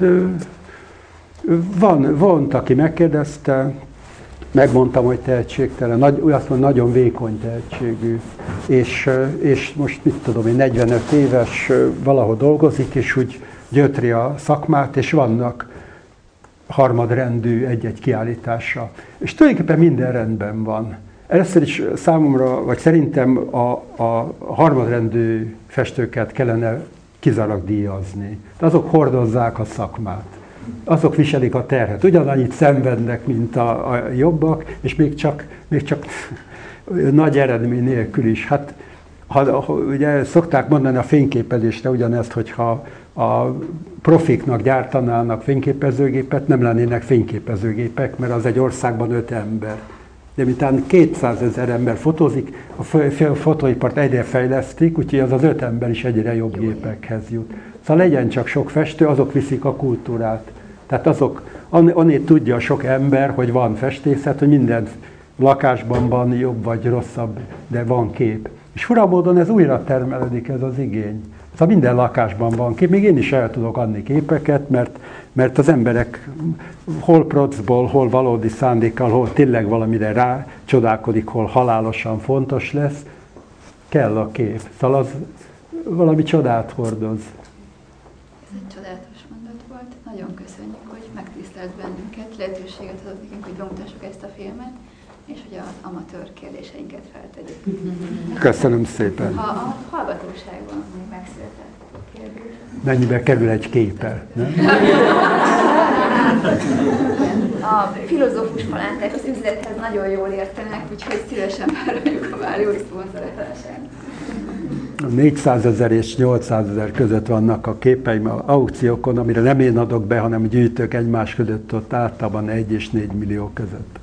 van, aki megkérdezte, megmondtam, hogy tehetségtelen, azt mondom, nagyon vékony tehetségű, és most mit tudom én, 45 éves, valahol dolgozik, és úgy gyötri a szakmát, és vannak harmadrendű egy-egy kiállítása. És tulajdonképpen minden rendben van. Először is számomra, vagy szerintem a harmadrendű festőket kellene kizárólag díjazni. De azok hordozzák a szakmát. Azok viselik a terhet. Ugyanannyit szenvednek, mint a jobbak, és még csak nagy eredmény nélkül is. Hát, ugye szokták mondani a fényképezésre ugyanezt, hogyha a profiknak gyártanának fényképezőgépet, nem lennének fényképezőgépek, mert az egy országban 5 ember. de miután 200 000 ember fotózik, a fotóipart egyre fejlesztik, úgyhogy az 5 ember is egyre jobb gépekhez jut. Szóval legyen csak sok festő, azok viszik a kultúrát. Tehát azok, annét tudja sok ember, hogy van festészet, hogy minden lakásban van jobb vagy rosszabb, de van kép. És fura módon ez újra termelődik, ez az igény. Szóval minden lakásban van kép, még én is el tudok adni képeket, mert az emberek hol procból, hol valódi szándékkal, hol tényleg valamire rácsodálkodik, hol halálosan fontos lesz, kell a kép. Szóval az valami csodát hordoz. Ez egy csodálatos mondat volt. Nagyon köszönjük, hogy megtisztelt bennünket, lehetőséget adott nekünk, hogy bemutassuk ezt a filmet, és hogy az amatőr kérdéseinket feltegyük. Köszönöm szépen. Ha a hallgatóságban még megszületett kérdés. Mennyibe kerül egy képe? Nem? A filozófus palánták az üzlethez nagyon jól értenek, úgyhogy szívesen várjuk a Mário szponzorálását. 400 000 és 800 000 között vannak a képeim az aukciókon, amire nem én adok be, hanem gyűjtök egymás között, ott általában 1 és 4 millió között.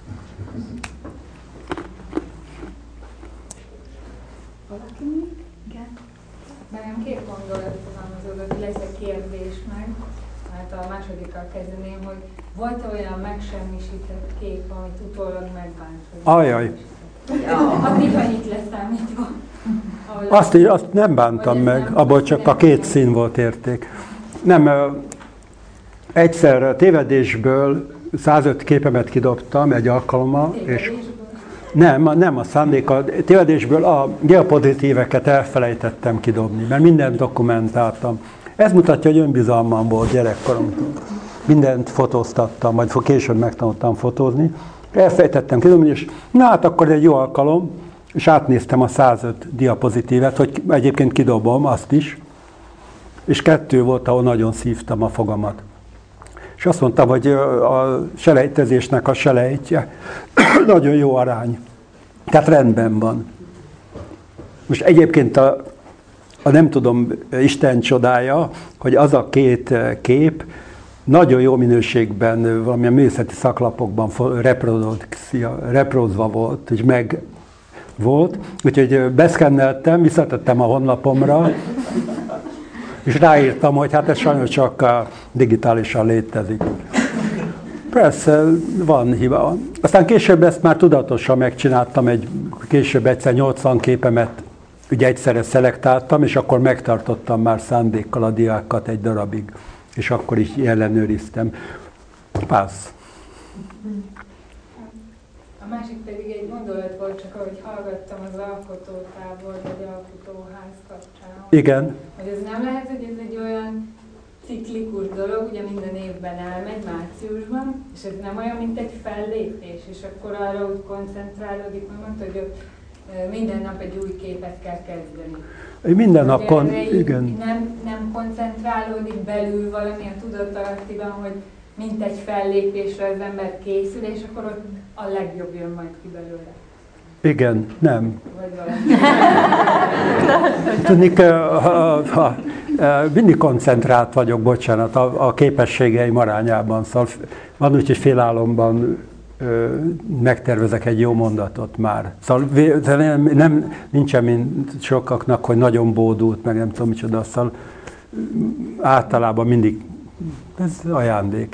Valaki még? Igen. Nekem 2 gondolat fogalmazódott, lesz egy kérdés meg, hát a másodikkal kezdeném, hogy volt-e olyan megsemmisített kép, amit utólag megbánt? Ajaj! A Tiffanyt leszámítva. Azt nem bántam meg, abból csak a 2 szín volt érték. Nem, egyszer tévedésből 105 képemet kidobtam egy alkalommal, és nem a szándék, a tévedésből a geopozitíveket elfelejtettem kidobni, mert mindent dokumentáltam. Ez mutatja, hogy önbizalmam volt gyerekkoromtól. Mindent fotóztattam, majd később megtanultam fotózni. Elfelejtettem kidobni, és na hát akkor egy jó alkalom, és átnéztem a 105 diapozitívet, hogy egyébként kidobom azt is, és 2 volt, ahol nagyon szívtam a fogamat. És azt mondtam, hogy a selejtezésnek a selejtje nagyon jó arány. Tehát rendben van. Most egyébként a nem tudom, Isten csodája, hogy az a 2 kép nagyon jó minőségben, valamilyen művészeti szaklapokban reprózva volt, és meg volt. Úgyhogy beszkenneltem, visszatettem a honlapomra, és ráírtam, hogy hát ez sajnos csak digitálisan létezik. Persze, van hiba. Aztán később ezt már tudatosan megcsináltam, később egyszer 80 képemet ugye egyszerre szelektáltam, és akkor megtartottam már szándékkal a diákat egy darabig, és akkor is ellenőriztem. Passz. A másik pedig egy gondolat volt, csak ahogy hallgattam az alkotótábor, vagy alkotóház kapcsán. Igen. Hogy ez nem lehet, hogy ez egy olyan ciklikus dolog, ugye minden évben elmegy márciusban, és ez nem olyan, mint egy fellépés, és akkor arra úgy koncentrálódik, mert mondta, hogy ott minden nap egy új képet kell kezdeni. Minden nap, igen. Nem koncentrálódik belül valami a tudatalattiban, hogy mint egy fellépésre az ember készül, és akkor ott a legjobb jön majd ki belőle. Igen, nem. Vagy Tudnék, mindig koncentrált vagyok, bocsánat, a képességeim arányában. Szóval van úgy, hogy félálomban megtervezek egy jó mondatot már. Szóval nincsen mint sokaknak, hogy nagyon bódult, meg nem tudom micsoda, szóval általában mindig, ez ajándék.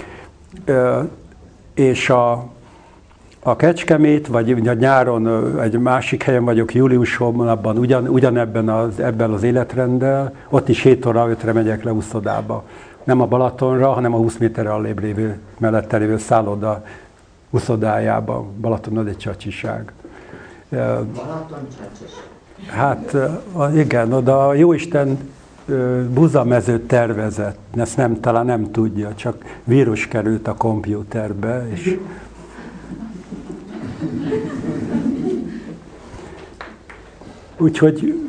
És a Kecskemét, vagy a nyáron egy másik helyen vagyok, július hónapban, ugyanebben az életrenddel, ott is 7 óra 5-re megyek le uszodába. Nem a Balatonra, hanem a 20 méterre allébb lévő, mellette lévő szálloda uszodájába. Balaton egy csacsiság. Balaton csacsis? Hát igen, oda Jóisten buzamezőt tervezett, ezt talán nem tudja, csak vírus került a kompjúterbe, és úgyhogy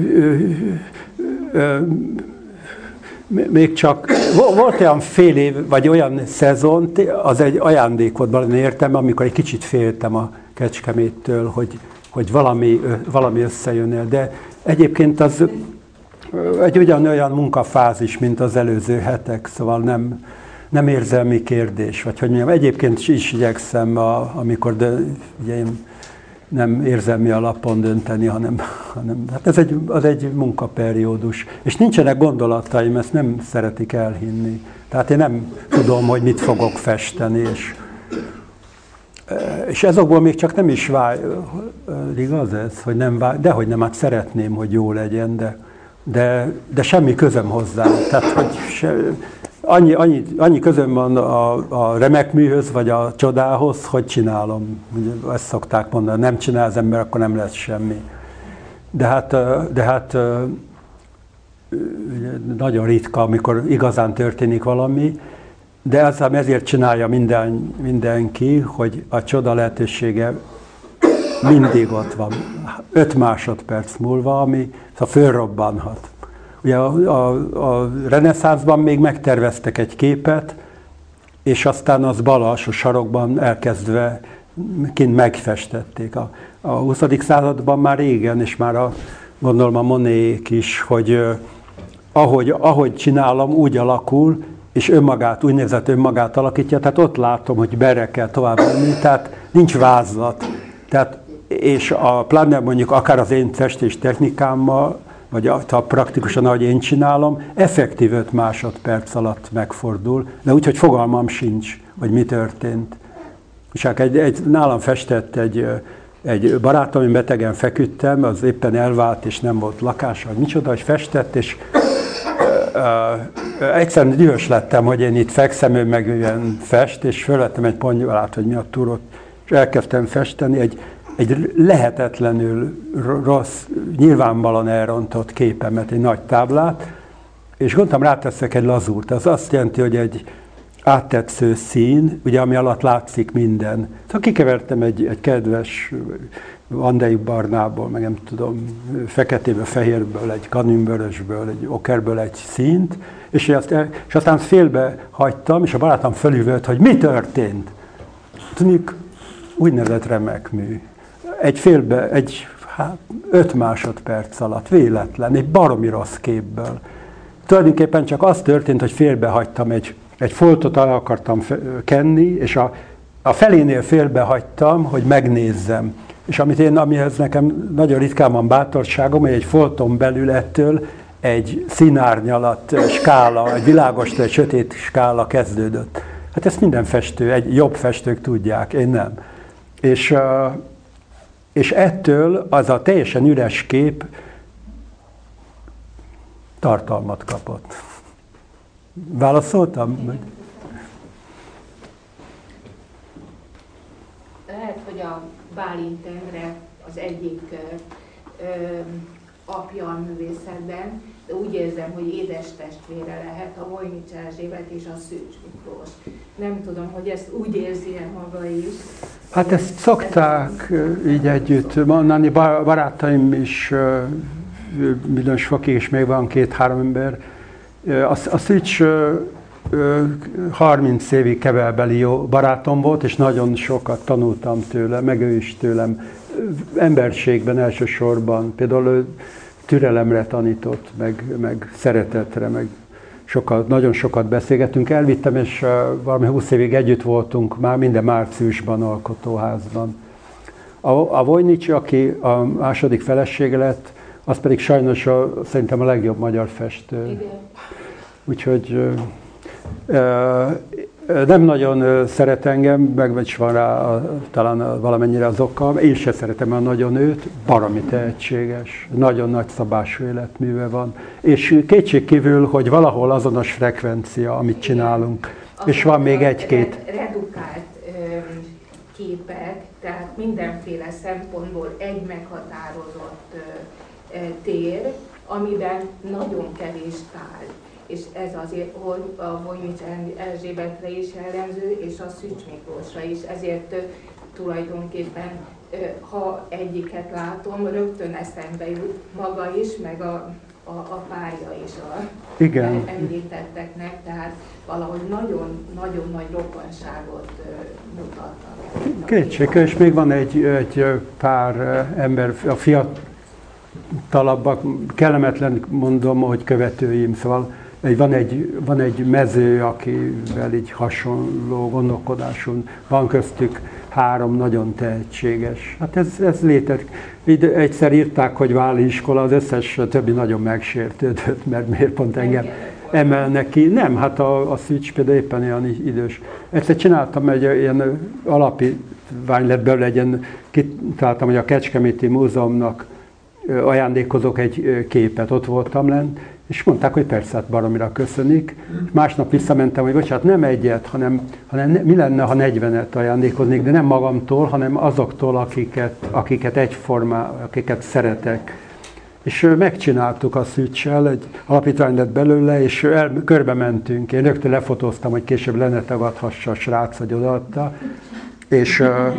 még csak volt olyan fél év, vagy olyan szezon, az egy ajándék volt valami értem, amikor egy kicsit féltem a Kecskeméttől, hogy valami összejön el, de egyébként az egy ugyanolyan munkafázis, mint az előző hetek, szóval nem érzelmi kérdés, vagy hogy mondjam, egyébként is igyekszem, amikor ugye én nem érzelmi alapon dönteni, hanem hát az egy munkaperiódus. És nincsenek gondolataim, ezt nem szeretik elhinni. Tehát én nem tudom, hogy mit fogok festeni, és ezokból még csak nem is igaz ez, hogy nem dehogy nem, hát szeretném, hogy jó legyen, de semmi közöm hozzá. Tehát, hogy annyi közöm van a remek műhöz, vagy a csodához, hogy csinálom. Ezt szokták mondani, nem csinál az ember, akkor nem lesz semmi. De hát nagyon ritka, amikor igazán történik valami, de ezért csinálja mindenki, hogy a csoda lehetősége mindig ott van. 5 másodperc múlva, ami fölrobbanhat. Ugye a reneszánszban még megterveztek egy képet, és aztán az bal alsó sarokban elkezdve kint megfestették. A 20. században már régen, és már gondolom a Monék is, hogy ahogy csinálom, úgy alakul, és úgynevezett önmagát alakítja, tehát ott látom, hogy berre kell tovább menni, tehát nincs vázlat. Tehát, és pláne mondjuk akár az én festés technikámmal, vagy praktikusan, ahogy én csinálom, effektív 5 másodperc alatt megfordul, de úgy, hogy fogalmam sincs, hogy mi történt. És nálam festett egy barátom, én betegen feküdtem, az éppen elvált, és nem volt lakása, vagy micsoda, hogy festett, és egyszerűen dühös lettem, hogy én itt fekszem, ő meg ilyen fest, és fölvettem egy pongyolát, hogy mi a túrot, és elkezdtem festeni egy lehetetlenül rossz, nyilvánvalóan elrontott képemet, egy nagy táblát, és gondoltam, ráteszek egy lazúrt. Az azt jelenti, hogy egy áttetsző szín, ugye, ami alatt látszik minden. Szóval kikevertem egy kedves andei barnából, meg nem tudom, feketéből, fehérből, egy kanünvörösből, egy okerből egy színt, és aztán félbe hagytam, és a barátom fölüvölt, hogy mi történt. Tudjuk, úgynevezett remek mű. 5 másodperc alatt, véletlen, egy baromi rossz képből. Tulajdonképpen csak az történt, hogy félbehagytam egy foltot, el akartam kenni, és a felénél félbehagytam, hogy megnézzem. És amihez nekem nagyon ritkán van bátorságom, hogy egy folton belül ettől egy színárnyalat skála, egy világos, egy sötét skála kezdődött. Hát ezt minden jobb festők tudják, én nem. És ettől az a teljesen üres kép tartalmat kapott. Válaszoltam? Lehet, hogy a Bálint Endre az egyik apja a művészetben, de úgy érzem, hogy édes testvére lehet a Vojnics Erzsébet és a Szűcs Miklós. Nem tudom, hogy ezt úgy érzi-e maga is. Hát ezt szokták így együtt mondani, barátaim is bizonyos fokig, és még van 2-3 ember. A Szűcs 30 évig Kebelbeli jó barátom volt, és nagyon sokat tanultam tőle, meg ő is tőlem. Emberségben elsősorban, például ő türelemre tanított, meg szeretetre, meg nagyon sokat beszélgettünk. Elvittem, és valami 20 évig együtt voltunk már minden márciusban alkotóházban. A Vojnics, aki a második felesége lett, az pedig sajnos szerintem a legjobb magyar festő. Igen. Úgyhogy nem nagyon szeret engem, meg is van rá talán valamennyire az oka. Én se szeretem a nagyon őt, baromi tehetséges, nagyon nagy szabású életműve van. És kétségkívül, hogy valahol azonos frekvencia, amit csinálunk. És van még egy-két redukált képek, tehát mindenféle szempontból egy meghatározott tér, amiben nagyon kevés tál. És ez azért a Vojnics Erzsébetre is jellemző, és a Szűcs Miklósra is. Ezért tulajdonképpen, ha egyiket látom, rögtön eszembe jut maga is, meg a párja is említetteknek, tehát valahogy nagyon nagy rokonságot mutatnak. Kétségkívül, és még van egy pár ember, a fiatalabbak, kellemetlen mondom, hogy követőim, szóval van egy mező, akivel így hasonló gondolkodásunk van köztük 3 nagyon tehetséges. Hát ez létezik. Egyszer írták, hogy váli iskola, az összes többi nagyon megsértődött, mert miért pont engem emelnek ki. Nem, hát a Szűcs például éppen olyan idős. Egyszer csináltam egy ilyen alapítvány lett belőle, kitaláltam, hogy a Kecskeméti Múzeumnak ajándékozok egy képet, ott voltam lent, és mondták, hogy persze, hát baromira köszönik. Másnap visszamentem, hogy bocsánat, nem egyet, hanem mi lenne, ha 40-et ajándékoznék, de nem magamtól, hanem azoktól, akiket egyformán, akiket szeretek. És megcsináltuk a Szűccsel, egy alapítvány lett belőle, és körbe mentünk. Én rögtön lefotóztam, hogy később le ne tagadhassa a srác, hogy odaadta. És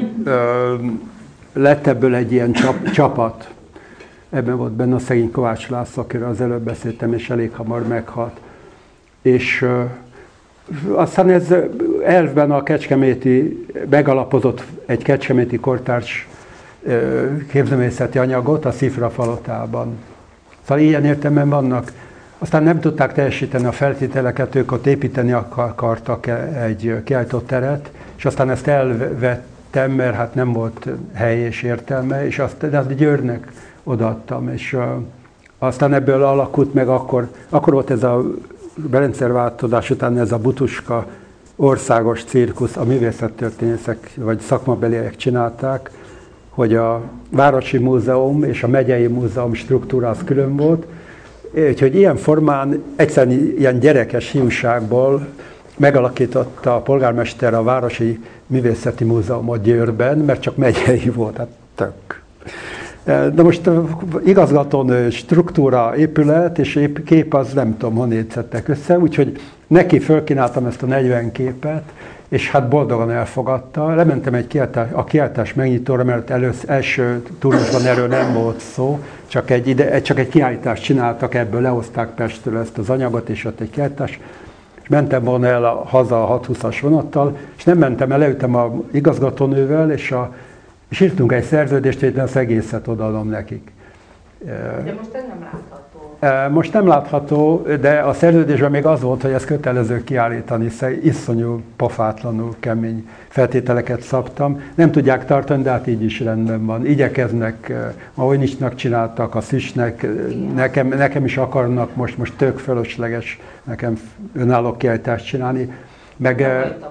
lett ebből egy ilyen csapat. Ebben volt benne a szegény Kovács László, akiről az előbb beszéltem, és elég hamar meghalt. És aztán ez elvben a kecskeméti, megalapozott egy kecskeméti kortárs képzőművészeti anyagot a Szifra Falotában. Szóval ilyen értelemben vannak. Aztán nem tudták teljesíteni a feltételeket, ők ott építeni akartak egy kiállítóteret, és aztán ezt elvettem, mert hát nem volt hely és értelme, és azt Győrnek odaadtam, és aztán ebből alakult meg akkor volt ez a rendszerváltozás után ez a Butuska országos cirkusz, a művészettörténészek vagy szakmabeliek csinálták, hogy a Városi Múzeum és a Megyei Múzeum struktúra az külön volt, úgyhogy ilyen formán egyszerűen ilyen gyerekes hiúságból megalakította a polgármester a Városi Művészeti Múzeumot Győrben, mert csak megyei volt, hát tök. De most igazgatónő, struktúra, épület és kép az nem tudom, honnét szedtek össze, úgyhogy neki fölkínáltam ezt a 40 képet, és hát boldogan elfogadta. Lementem a kiállítás megnyitóra, mert első turnusban erről nem volt szó, csak egy kiállítást csináltak, ebből lehozták Pestről ezt az anyagot, és ott egy kiállítás. És mentem volna el haza a 6:20-as vonattal, és nem mentem el, leültem az igazgatónővel, és írtunk egy szerződést, hogy az egészet odaadom nekik. De most ez nem látható. Most nem látható, de a szerződésben még az volt, hogy ez kötelező kiállítani, iszonyú pofátlanul kemény feltételeket szabtam. Nem tudják tartani, de hát így is rendben van. Igyekeznek, a Vojnicsnak csináltak, a Szűcsnek, nekem is akarnak, most tök fölösleges nekem önálló kiállítást csinálni. Meg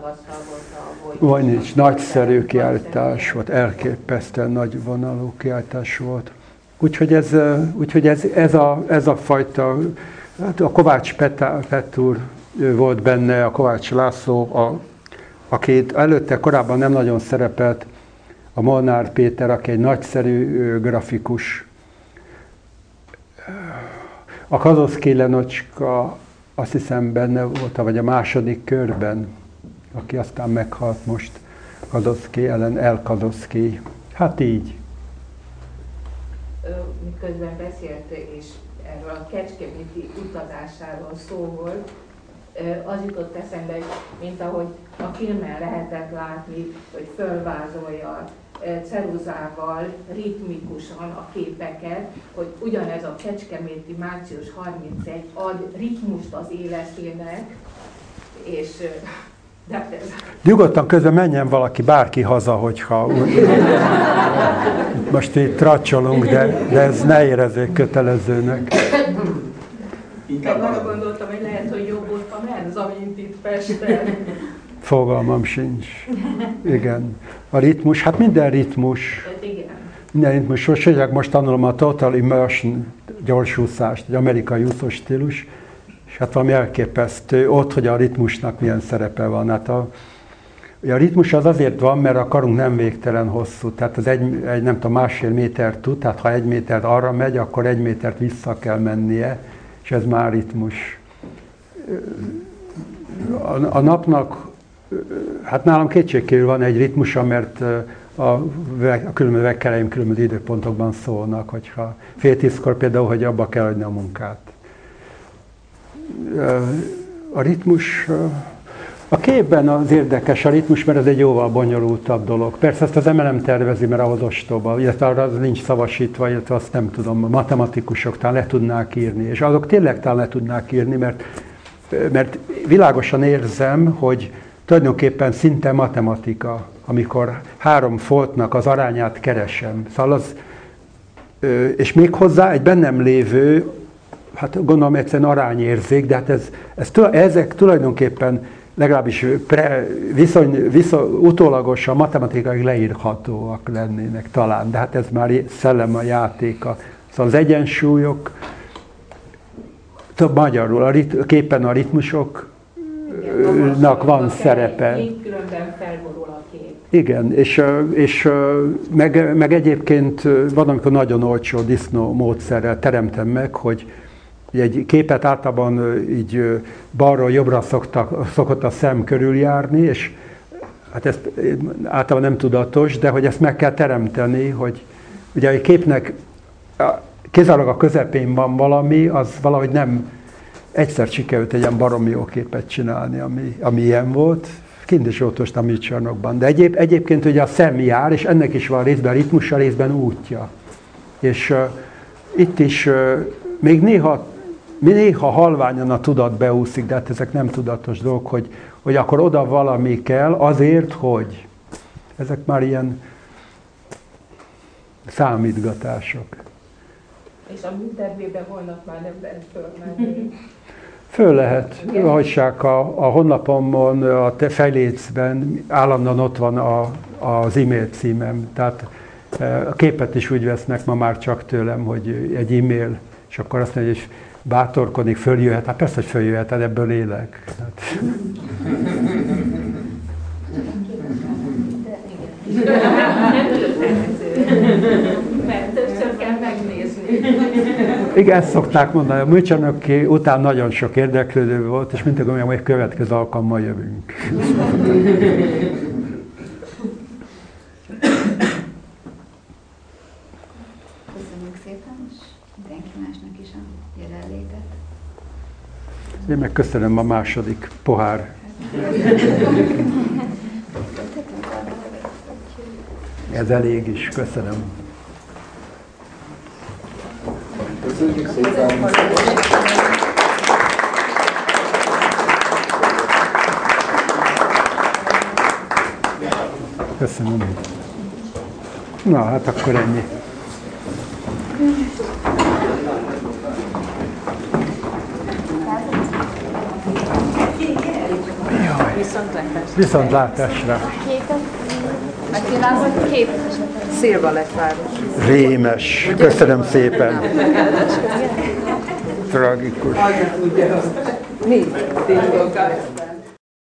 Vojnics nagyszerű kiállítás volt, elképesztően nagy vonalú kiállítás volt. Úgyhogy ez a fajta, hát a Kovács Petúr volt benne, a Kovács László, aki előtte korábban nem nagyon szerepelt, a Molnár Péter, aki egy nagyszerű grafikus. A Kazoszki Lenocska, azt hiszem benne volt, vagy a második körben, aki aztán meghalt most, Kazoszki, El Kazoszki. Hát így. Miközben beszélt, és erről a kecskeméti utazásáról szó volt, az jutott eszembe, mint ahogy a filmen lehetett látni, hogy fölvázolja ceruzával ritmikusan a képeket, hogy ugyanez a kecskeméti március 31 ad ritmust az életének, és nyugodtan közben menjen valaki, bárki haza, hogyha most itt tracsolunk, de ez ne érezzék kötelezőnek. Inkább arra gondoltam, hogy lehet, hogy jobb ott a menza, mint itt Pesten. Fogalmam sincs. Igen. A ritmus, hát minden ritmus. Igen. Minden ritmus. Most tanulom a Total Immersion gyorsúszást, egy amerikai úszó stílus, és hát valami elképesztő ott, hogy a ritmusnak milyen szerepe van. Hát a ritmus az azért van, mert a karunk nem végtelen hosszú, tehát az egy nem tudom, 1,5 métert tud, tehát ha 1 métert arra megy, akkor 1 métert vissza kell mennie, és ez már ritmus. A napnak, hát nálam kétségkívül van egy ritmusa, mert a különböző vekkeleim különböző időpontokban szólnak, hogyha 9:30-kor például, hogy abba kell hagyni a munkát. A ritmus, a képben az érdekes a ritmus, mert ez egy jóval bonyolultabb dolog. Persze ezt az MLM tervezi, mert ahhoz ostoba, illetve arra az nincs szavasítva, illetve azt nem tudom, a matematikusok talán le tudnák írni, és azok tényleg talán le tudnák írni, mert világosan érzem, hogy tulajdonképpen szinte matematika amikor 3 foltnak az arányát keresem. Szóval az, és még hozzá egy bennem lévő, hát gondolom egyszerűen arányérzék, de hát ezek tulajdonképpen legalábbis utólagosan matematikailag leírhatóak lennének talán, de hát ez már szellem a játéka. Szóval az egyensúlyok, magyarul, képen a ritmusoknak van szerepe. Így különben felborul a kép. Igen, és meg egyébként van, amikor nagyon olcsó disznó módszerrel teremtem meg, hogy egy képet általában így balról jobbra szokott a szem körül járni, és hát ez általában nem tudatos, de hogy ezt meg kell teremteni, hogy ugye a képnek kizárólag a közepén van valami, az valahogy nem egyszer sikerült egy ilyen baromi jó képet csinálni, ami ilyen volt. Kint is ott a műcsarnokban. De egyébként ugye a szem jár, és ennek is van részben ritmusa, részben útja. És itt is még néha halványan a tudat beúszik, de hát ezek nem tudatos dolgok, hogy akkor oda valami kell azért, hogy ezek már ilyen számítgatások. És a műtervében holnap már nem lehet fölmenni. Föl lehet, hagysák a honlapomon, a fejlécben állandóan ott van az e-mail címem. Tehát a képet is úgy vesznek ma már csak tőlem, hogy egy e-mail, és akkor azt mondja, hogy bátorkodik, följöhet. Hát persze, hogy följöhet, hát ebből élek. Hát. Mert többször kell megnézni. Igen, ezt szokták mondani. A műcsarnoki után nagyon sok érdeklődő volt, és mindig mondjam, hogy következő alkalommal jövünk. Köszönjük szépen, és mindenki másnak is a jelenlétet. Én meg köszönöm a második pohár. Ez elég is, köszönöm. Köszönjük szépen! Köszönöm. Na, hát akkor ennyi. Viszontlátásra. Szilva lett város. Rémes. Köszönöm szépen. Tragikus. Mi? Tényleg.